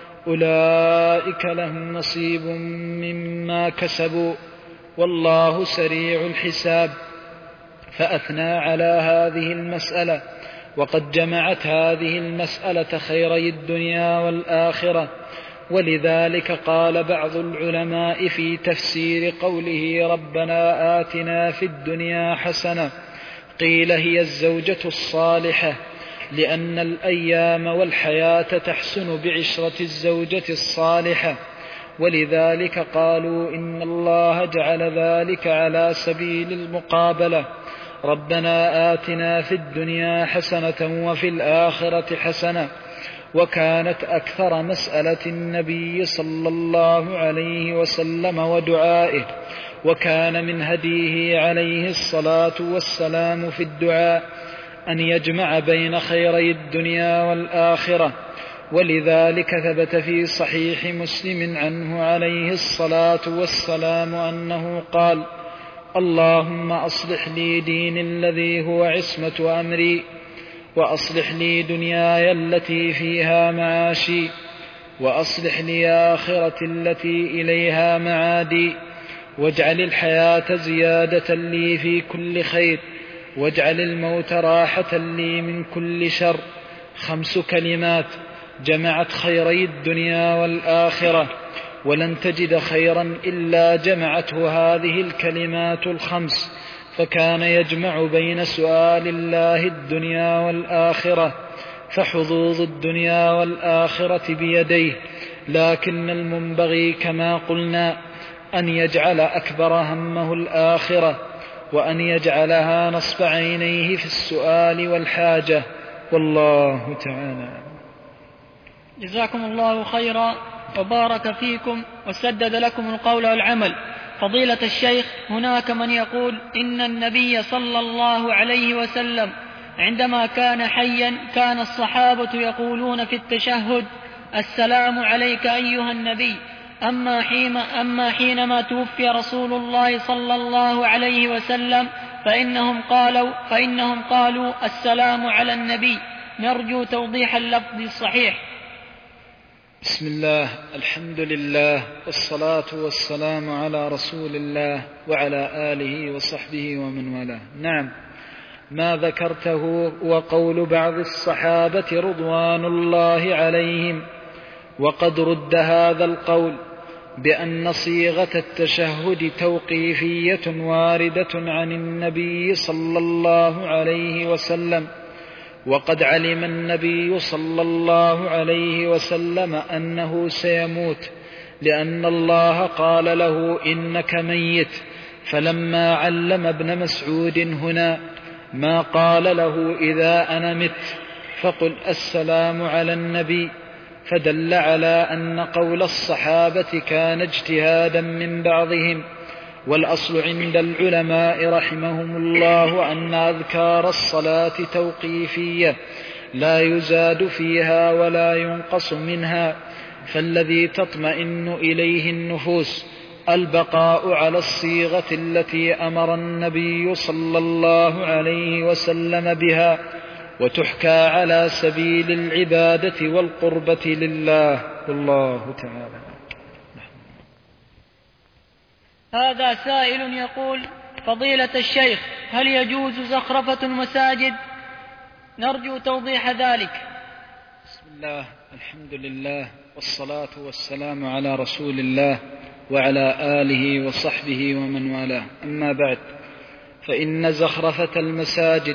أولئك لهم نصيب مما كسبوا والله سريع الحساب. فأثنى على هذه المسألة، وقد جمعت هذه المسألة خيري الدنيا والآخرة. ولذلك قال بعض العلماء في تفسير قوله ربنا آتنا في الدنيا حسنة: قيل هي الزوجة الصالحة، لأن الأيام والحياة تحسن بعشرة الزوجة الصالحة. ولذلك قالوا إن الله جعل ذلك على سبيل المقابلة: ربنا آتنا في الدنيا حسنة وفي الآخرة حسنة. وكانت أكثر مسألة النبي صلى الله عليه وسلم ودعائه، وكان من هديه عليه الصلاة والسلام في الدعاء أن يجمع بين خيري الدنيا والآخرة. ولذلك ثبت في صحيح مسلم عنه عليه الصلاة والسلام أنه قال: اللهم أصلح لي ديني الذي هو عصمة أمري، وأصلح لي دنياي التي فيها معاشي، وأصلح لي آخرتي التي إليها معادي، واجعل الحياة زيادة لي في كل خير، واجعل الموت راحة لي من كل شر. خمس كلمات جمعت خيري الدنيا والآخرة، ولن تجد خيرا إلا جمعته هذه الكلمات الخمس. فكان يجمع بين سؤال الله الدنيا والآخرة، فحظوظ الدنيا والآخرة بيديه، لكن المنبغي كما قلنا أن يجعل أكبر همه الآخرة، وأن يجعلها نصب عينيه في السؤال والحاجة. والله تعالى. جزاكم الله خيرا وبارك فيكم وسدد لكم القول والعمل. فضيلة الشيخ، هناك من يقول إن النبي صلى الله عليه وسلم عندما كان حيا كان الصحابة يقولون في التشهد: السلام عليك أيها النبي. أما حين أما حينما توفي رسول الله صلى الله عليه وسلم فإنهم قالوا, فإنهم قالوا السلام على النبي. نرجو توضيح اللفظ الصحيح. بسم الله، الحمد لله، والصلاة والسلام على رسول الله وعلى آله وصحبه ومن والاه. نعم، ما ذكرته وقول بعض الصحابة رضوان الله عليهم، وقد رد هذا القول بأن صيغة التشهد توقيفية واردة عن النبي صلى الله عليه وسلم، وقد علم النبي صلى الله عليه وسلم أنه سيموت، لأن الله قال له إنك ميت. فلما علم ابن مسعود هنا ما قال له إذا أنا مت فقل السلام على النبي، فدل على أن قول الصحابة كان اجتهادا من بعضهم. والأصل عند العلماء رحمهم الله أن أذكار الصلاة توقيفية لا يزاد فيها ولا ينقص منها، فالذي تطمئن إليه النفوس البقاء على الصيغة التي أمر النبي صلى الله عليه وسلم بها، وتحكى على سبيل العبادة والقربة لله، والله تعالى. هذا سائل يقول: فضيلة الشيخ، هل يجوز زخرفة المساجد؟ نرجو توضيح ذلك. بسم الله، الحمد لله، والصلاة والسلام على رسول الله وعلى آله وصحبه ومن والاه. أما بعد، فإن زخرفة المساجد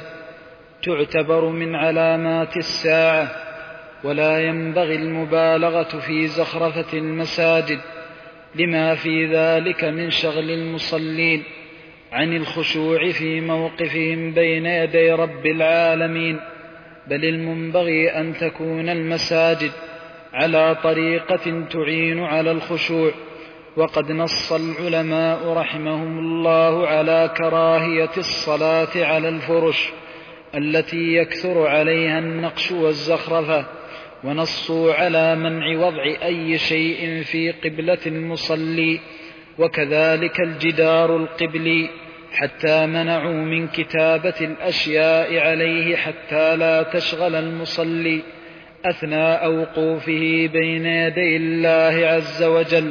تعتبر من علامات الساعة، ولا ينبغي المبالغة في زخرفة المساجد لما في ذلك من شغل المصلين عن الخشوع في موقفهم بين يدي رب العالمين، بل المنبغي أن تكون المساجد على طريقة تعين على الخشوع. وقد نص العلماء رحمهم الله على كراهية الصلاة على الفرش التي يكثر عليها النقش والزخرفة، ونصوا على منع وضع أي شيء في قبلة المصلي، وكذلك الجدار القبلي، حتى منعوا من كتابة الأشياء عليه حتى لا تشغل المصلي أثناء وقوفه بين يدي الله عز وجل.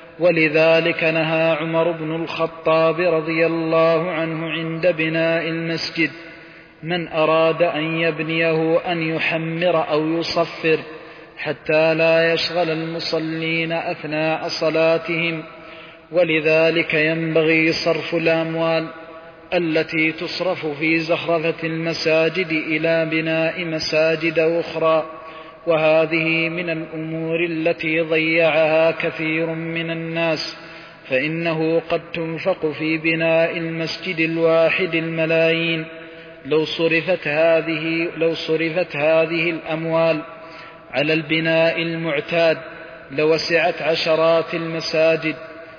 ولذلك نهى عمر بن الخطاب رضي الله عنه عند بناء المسجد من أراد أن يبنيه أن يحمر أو يصفر حتى لا يشغل المصلين أثناء صلاتهم. ولذلك ينبغي صرف الأموال التي تصرف في زخرفة المساجد إلى بناء مساجد أخرى، وهذه من الأمور التي ضيعها كثير من الناس، فإنه قد تنفق في بناء المسجد الواحد الملايين. لو صرفت هذه, لو صرفت هذه الأموال على البناء المعتاد لوسعت عشرات المساجد،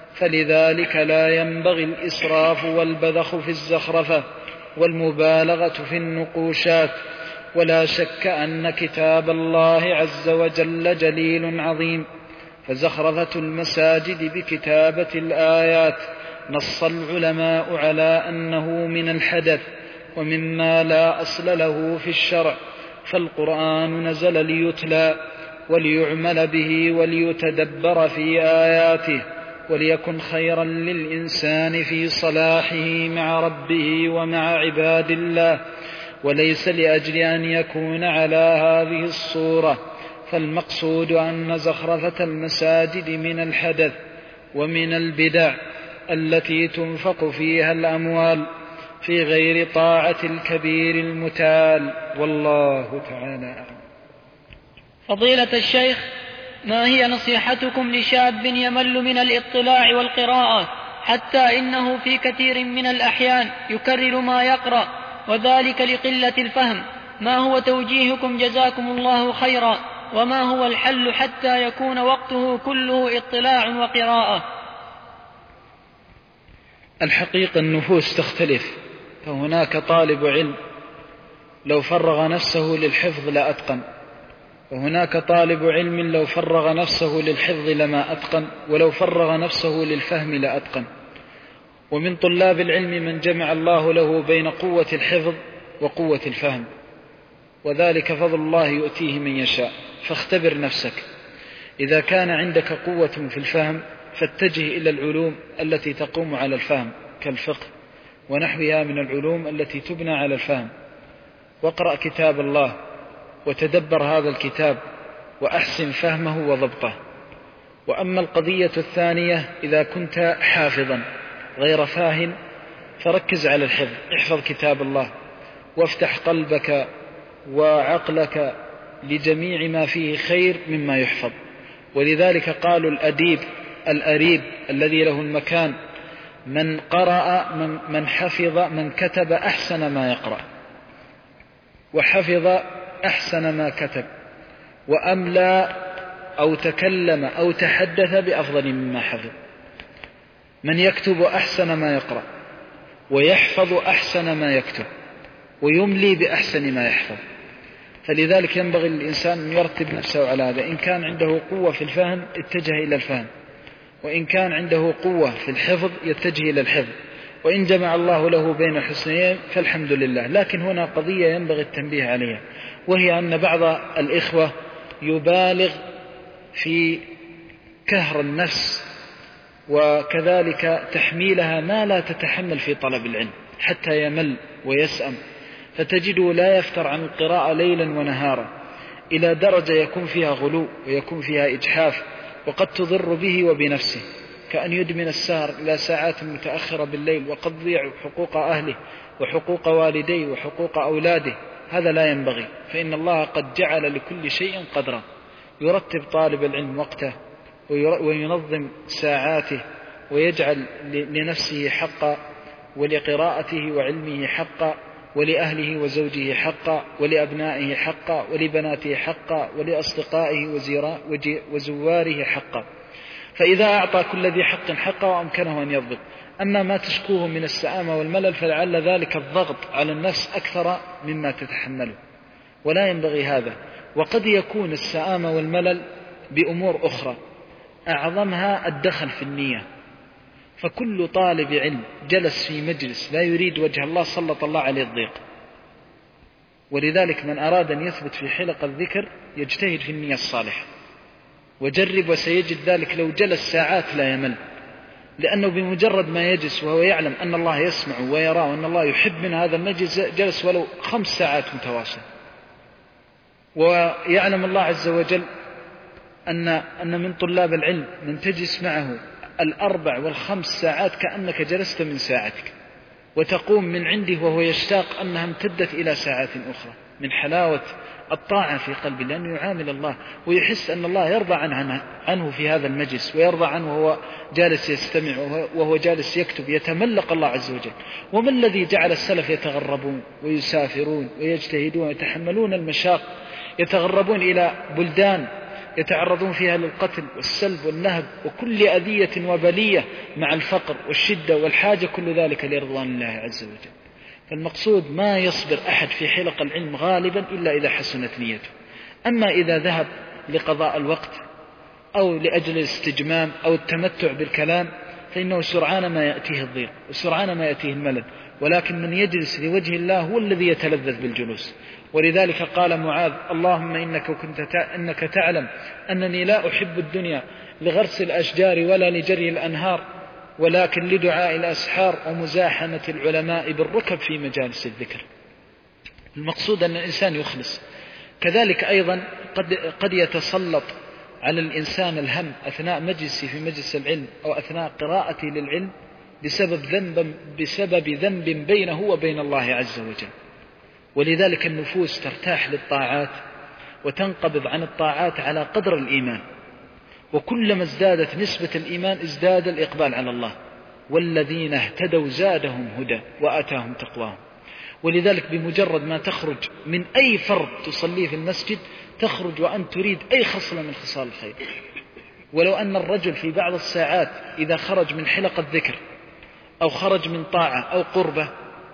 فلذلك لا ينبغي الإسراف والبذخ في الزخرفة والمبالغة في النقوشات. ولا شك أن كتاب الله عز وجل جليل عظيم، فزخرفة المساجد بكتابة الآيات نص العلماء على أنه من الحدث ومما لا أصل له في الشرع، فالقرآن نزل ليتلى وليعمل به وليتدبر في آياته، وليكن خيرا للإنسان في صلاحه مع ربه ومع عباد الله، وليس لأجل أن يكون على هذه الصورة. فالمقصود أن زخرفة المساجد من الحدث ومن البدع التي تنفق فيها الأموال في غير طاعة الكبير المتعال، والله تعالى أعلم. فضيلة الشيخ، ما هي نصيحتكم لشاب يمل من الاطلاع والقراءة حتى إنه في كثير من الأحيان يكرر ما يقرأ، وذلك لقلة الفهم؟ ما هو توجيهكم جزاكم الله خيرا، وما هو الحل حتى يكون وقته كله اطلاع وقراءة؟ الحقيقة النفوس تختلف، فهناك طالب علم لو فرغ نفسه للحفظ لأتقن، وهناك طالب علم لو فرغ نفسه للحفظ لما أتقن، ولو فرغ نفسه للفهم لأتقن. ومن طلاب العلم من جمع الله له بين قوة الحفظ وقوة الفهم، وذلك فضل الله يؤتيه من يشاء. فاختبر نفسك، إذا كان عندك قوة في الفهم فاتجه إلى العلوم التي تقوم على الفهم كالفقه ونحوها من العلوم التي تبنى على الفهم، واقرأ كتاب الله وتدبر هذا الكتاب وأحسن فهمه وضبطه. وأما القضية الثانية، إذا كنت حافظا غير فاهم فركز على الحفظ، احفظ كتاب الله وافتح قلبك وعقلك لجميع ما فيه خير مما يحفظ. ولذلك قالوا الأديب الأريب الذي له المكان من قرأ من, من حفظ من كتب أحسن ما يقرأ، وحفظ أحسن ما كتب، وأملى أو تكلم أو تحدث بأفضل مما حفظ. من يكتب أحسن ما يقرأ، ويحفظ أحسن ما يكتب، ويملي بأحسن ما يحفظ. فلذلك ينبغي للإنسان أن يرتب نفسه على هذا. إن كان عنده قوة في الفهم اتجه إلى الفهم، وإن كان عنده قوة في الحفظ يتجه إلى الحفظ، وإن جمع الله له بين الحسنيين فالحمد لله. لكن هنا قضية ينبغي التنبيه عليها، وهي أن بعض الإخوة يبالغ في كهر النفس وكذلك تحميلها ما لا تتحمل في طلب العلم حتى يمل ويسأم، فتجده لا يفتر عن القراءة ليلا ونهارا إلى درجة يكون فيها غلو ويكون فيها إجحاف، وقد تضر به وبنفسه، كأن يدمن السهر إلى ساعات متأخرة بالليل، وقد ضيع حقوق أهله وحقوق والديه وحقوق أولاده. هذا لا ينبغي، فإن الله قد جعل لكل شيء قدرا. يرتب طالب العلم وقته وينظم ساعاته، ويجعل لنفسه حقا، ولقراءته وعلمه حقا، ولأهله وزوجه حقا، ولأبنائه حقا، ولبناته حقا، ولأصدقائه وزواره حقا. فإذا أعطى كل ذي حق حقا وأمكنه أن يضبط. أما ما تشكوه من السآمة والملل فلعل ذلك الضغط على النفس أكثر مما تتحمله، ولا ينبغي هذا. وقد يكون السآمة والملل بأمور أخرى، أعظمها الدخل في النية. فكل طالب علم جلس في مجلس لا يريد وجه الله سلط الله عليه الضيق. ولذلك من أراد أن يثبت في حلق الذكر يجتهد في النية الصالحة، وجرب وسيجد ذلك لو جلس ساعات لا يمل، لأنه بمجرد ما يجلس وهو يعلم أن الله يسمع ويرى وأن الله يحب من هذا المجلس جلس ولو خمس ساعات متواصلة، ويعلم الله عز وجل أن أن من طلاب العلم من تجلس معه الأربع والخمس ساعات كأنك جلست من ساعتك، وتقوم من عنده وهو يشتاق أنها امتدت إلى ساعات أخرى من حلاوة الطاعة في قلبه، لأنه يعامل الله ويحس أن الله يرضى عنه, عنه في هذا المجلس، ويرضى عنه وهو جالس يستمع وهو جالس يكتب، يتملق الله عز وجل. وما الذي جعل السلف يتغربون ويسافرون ويجتهدون ويتحملون المشاق، يتغربون إلى بلدان يتعرضون فيها للقتل والسلب والنهب وكل أذية وبلية مع الفقر والشدة والحاجة، كل ذلك لرضوان الله عز وجل. فالمقصود ما يصبر أحد في حلق العلم غالبا إلا إذا حسنت نيته. أما إذا ذهب لقضاء الوقت أو لأجل الاستجمام أو التمتع بالكلام فإنه سرعان ما يأتيه الضيق وسرعان ما يأتيه الملل. ولكن من يجلس لوجه الله هو الذي يتلذذ بالجلوس. ولذلك قال معاذ: اللهم إنك, كنت تع... إنك تعلم أنني لا أحب الدنيا لغرس الأشجار ولا لجري الأنهار، ولكن لدعاء الأسحار ومزاحمة العلماء بالركب في مجالس الذكر. المقصود أن الإنسان يخلص. كذلك أيضا قد, قد يتسلط على الإنسان الهم أثناء مجلسه في مجلس العلم أو أثناء قراءته للعلم بسبب ذنب, بسبب ذنب بينه وبين الله عز وجل. ولذلك النفوس ترتاح للطاعات وتنقبض عن الطاعات على قدر الإيمان، وكلما ازدادت نسبة الإيمان ازداد الإقبال على الله. والذين اهتدوا زادهم هدى وآتاهم تقواهم. ولذلك بمجرد ما تخرج من أي فرض تصليه في المسجد تخرج وأنت تريد أي خصلة من خصال الخير. ولو أن الرجل في بعض الساعات إذا خرج من حلقة الذكر أو خرج من طاعة أو قربة،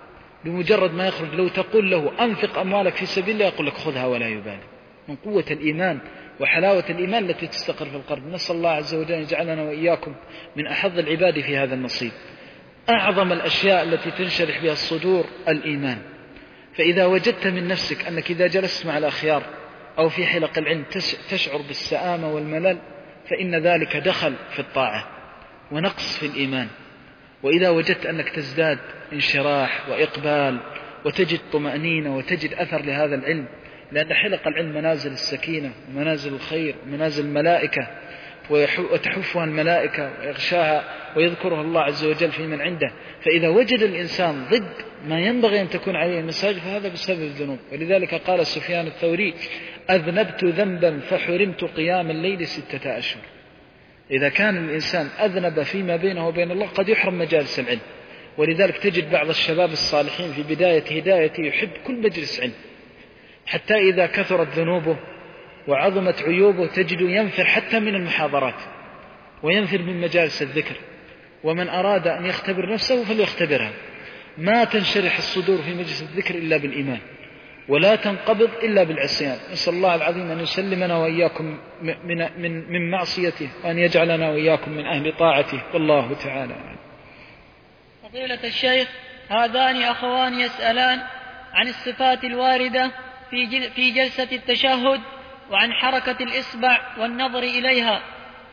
بمجرد ما يخرج لو تقول له أنفق أموالك في سبيل الله يقول لك خذها ولا يبالي، من قوة الإيمان وحلاوة الإيمان التي تستقر في القلب. نسأل الله عز وجل أن يجعلنا وإياكم من أحظ العباد في هذا النصيب. أعظم الأشياء التي تنشرح بها الصدور الإيمان. فإذا وجدت من نفسك أنك إذا جلست مع الأخيار أو في حلق العلم تشعر بالسآمة والملل، فإن ذلك دخل في الطاعة ونقص في الإيمان. وإذا وجدت أنك تزداد انشراح وإقبال وتجد طمأنينة وتجد أثر لهذا العلم، لأن حلق العلم منازل السكينة ومنازل الخير ومنازل الملائكة، وتحفها الملائكة ويغشاها ويذكرها الله عز وجل في من عنده. فإذا وجد الإنسان ضد ما ينبغي أن تكون عليه المساجد فهذا بسبب الذنوب. ولذلك قال سفيان الثوري: أذنبت ذنبا فحرمت قيام الليل ستة أشهر. إذا كان الإنسان أذنب فيما بينه وبين الله قد يحرم مجالس العلم. ولذلك تجد بعض الشباب الصالحين في بداية هدايته يحب كل مجلس علم، حتى إذا كثرت ذنوبه وعظمت عيوبه تجد ينفر حتى من المحاضرات وينفر من مجالس الذكر. ومن أراد أن يختبر نفسه فليختبرها. ما تنشرح الصدور في مجلس الذكر إلا بالإيمان، ولا تنقبض إلا بالعصيان. نسأل الله العظيم أن يسلمنا وإياكم من, من, من معصيته، وأن يجعلنا وإياكم من أهل طاعته، والله تعالى. فضيلة الشيخ، هذان أخوان يسألان عن الصفات الواردة في جلسة التشهد وعن حركة الإصبع والنظر إليها.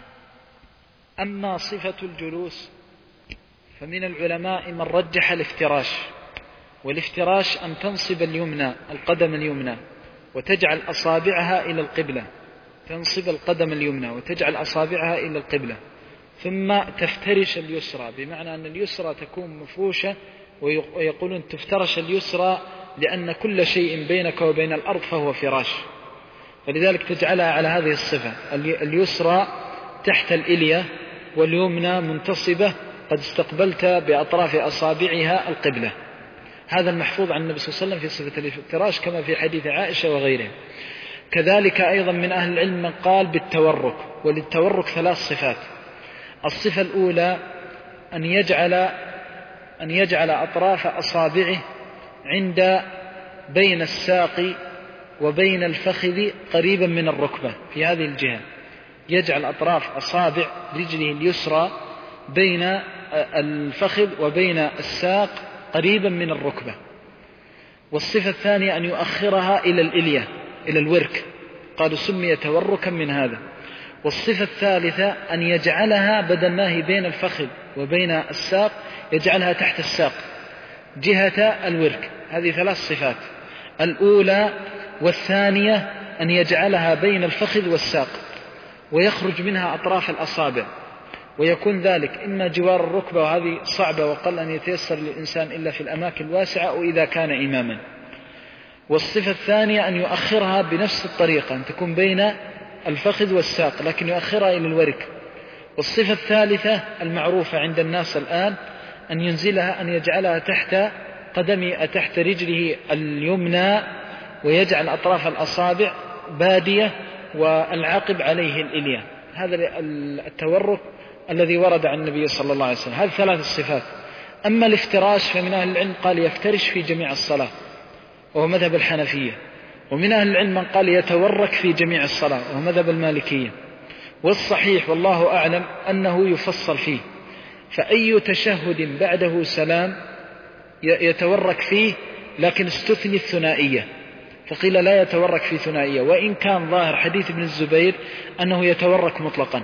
أما صفة الجلوس فمن العلماء من رجح الافتراش، والافتراش أن تنصب اليمنى القدم اليمنى وتجعل أصابعها إلى القبلة، تنصب القدم اليمنى وتجعل أصابعها إلى القبلة، ثم تفترش اليسرى، بمعنى أن اليسرى تكون مفروشة، ويقولون تفترش اليسرى لأن كل شيء بينك وبين الأرض فهو فراش، فلذلك تجعلها على هذه الصفة: اليسرى تحت الإلية واليمنى منتصبة قد استقبلت بأطراف أصابعها القبلة. هذا المحفوظ عن النبي صلى الله عليه وسلم في صفة الافتراش كما في حديث عائشة وغيره. كذلك أيضا من أهل العلم من قال بالتورك، وللتورك ثلاث صفات: الصفة الأولى أن يجعل أن يجعل أطراف أصابعه عند بين الساق وبين الفخذ قريبا من الركبة، في هذه الجهة يجعل أطراف أصابع رجله اليسرى بين الفخذ وبين الساق قريبا من الركبة. والصفة الثانية أن يؤخرها إلى الإلية إلى الورك، قالوا سمي توركا من هذا. والصفة الثالثة أن يجعلها بدل ما هي بين الفخذ وبين الساق يجعلها تحت الساق جهة الورك. هذه ثلاث صفات: الأولى والثانية أن يجعلها بين الفخذ والساق ويخرج منها أطراف الأصابع، ويكون ذلك إما جوار الركبة، وهذه صعبة وقل أن يتيسر للإنسان إلا في الأماكن الواسعة أو إذا كان إماما. والصفة الثانية أن يؤخرها بنفس الطريقة، أن تكون بين الفخذ والساق لكن يؤخرها إلى الورك. والصفة الثالثة المعروفة عند الناس الآن أن ينزلها، أن يجعلها تحت قدمي تحت رجله اليمنى ويجعل أطراف الأصابع بادية والعقب عليه الإلية. هذا التورك الذي ورد عن النبي صلى الله عليه وسلم. هذه ثلاث الصفات. أما الافتراش فمن أهل العلم قال يفترش في جميع الصلاة وهو مذهب الحنفية، ومن أهل العلم من قال يتورك في جميع الصلاة وهو مذهب المالكية. والصحيح والله أعلم أنه يفصل فيه، فأي تشهد بعده سلام يتورك فيه، لكن استثني الثنائية، فقيل لا يتورك في ثنائية، وإن كان ظاهر حديث ابن الزبير أنه يتورك مطلقا،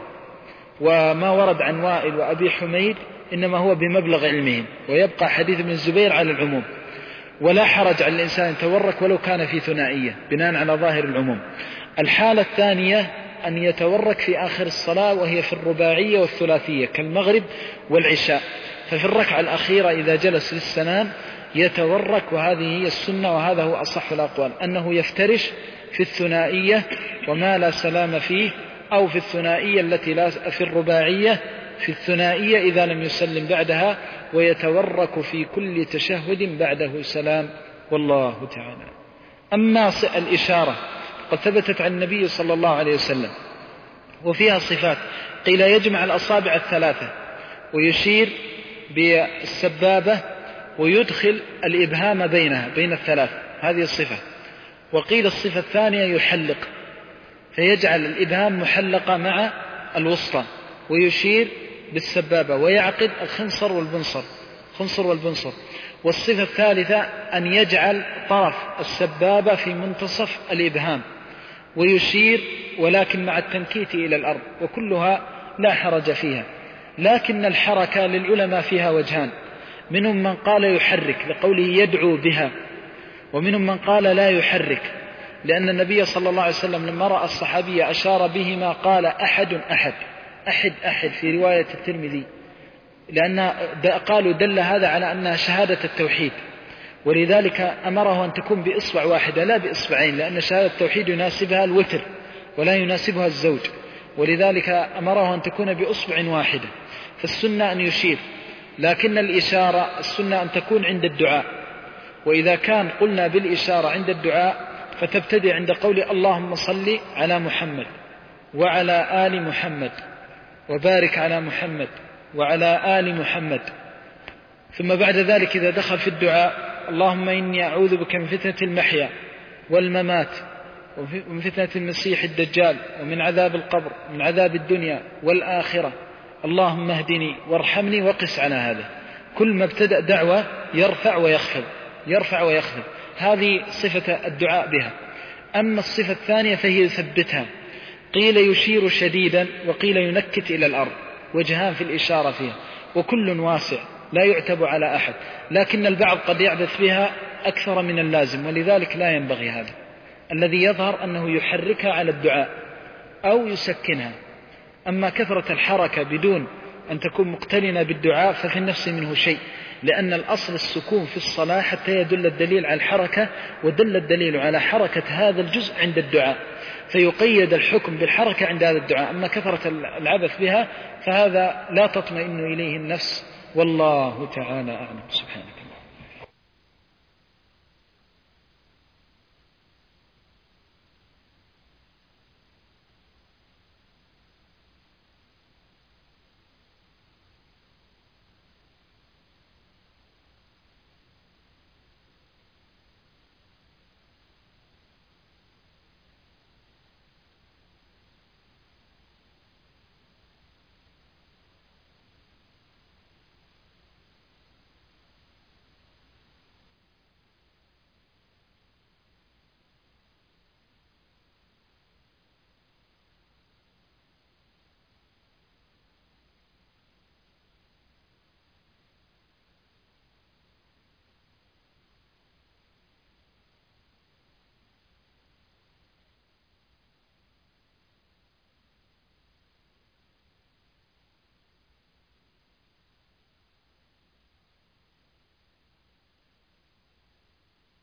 وما ورد عن وائل وأبي حميد إنما هو بمبلغ علمهم، ويبقى حديث ابن الزبير على العموم، ولا حرج على الإنسان يتورك ولو كان في ثنائية بناء على ظاهر العموم. الحالة الثانية أن يتورك في آخر الصلاة، وهي في الرباعية والثلاثية كالمغرب والعشاء، ففي الركعة الأخيرة إذا جلس للسلام يتورك، وهذه هي السنة، وهذا هو أصح الأقوال، أنه يفترش في الثنائية وما لا سلام فيه، أو في الثنائية التي لا في الرباعية في الثنائية إذا لم يسلم بعدها، ويتورك في كل تشهد بعده سلام، والله تعالى. أما الإشارة قد ثبتت عن النبي صلى الله عليه وسلم وفيها صفات، قيل يجمع الأصابع الثلاثة ويشير بالسبابة ويدخل الإبهام بينها بين الثلاث، هذه الصفة. وقيل الصفة الثانية يحلق، فيجعل الإبهام محلقة مع الوسطى ويشير بالسبابة ويعقد الخنصر والبنصر خنصر والبنصر. والصفة الثالثة أن يجعل طرف السبابة في منتصف الإبهام ويشير ولكن مع التنكيت إلى الأرض، وكلها لا حرج فيها. لكن الحركة للعلماء فيها وجهان، منهم من قال يحرك لقوله يدعو بها، ومنهم من قال لا يحرك، لأن النبي صلى الله عليه وسلم لما رأى الصحابي أشار بهما قال أحد أحد أحد أحد في رواية الترمذي، لأن قالوا دل هذا على أنها شهادة التوحيد، ولذلك أمره أن تكون بإصبع واحدة لا بإصبعين، لأن شهادة التوحيد يناسبها الوتر ولا يناسبها الزوج، ولذلك أمره أن تكون بإصبع واحدة. فالسنة أن يشير، لكن الإشارة السنة أن تكون عند الدعاء. وإذا كان قلنا بالإشارة عند الدعاء فتبتدئ عند قول اللهم صل على محمد وعلى آل محمد وبارك على محمد وعلى آل محمد، ثم بعد ذلك إذا دخل في الدعاء اللهم إني أعوذ بك من فتنة المحيا والممات ومن فتنة المسيح الدجال ومن عذاب القبر ومن عذاب الدنيا والآخرة، اللهم اهدني وارحمني وقس على هذا. كل ما ابتدأ دعوة يرفع ويخفض يرفع ويخفض، هذه صفة الدعاء بها. أما الصفة الثانية فهي يثبتها، قيل يشير شديدا وقيل ينكت إلى الأرض، وجهان في الإشارة فيها، وكل واسع لا يعتب على أحد، لكن البعض قد يعبث بها أكثر من اللازم، ولذلك لا ينبغي هذا. الذي يظهر أنه يحركها على الدعاء أو يسكنها. أما كثرة الحركة بدون أن تكون مقترنة بالدعاء ففي النفس منه شيء، لأن الأصل السكون في الصلاة حتى يدل الدليل على الحركة، ودل الدليل على حركة هذا الجزء عند الدعاء، فيقيد الحكم بالحركة عند هذا الدعاء. أما كثرة العبث بها فهذا لا تطمئن إليه النفس، والله تعالى أعلم. سبحانك.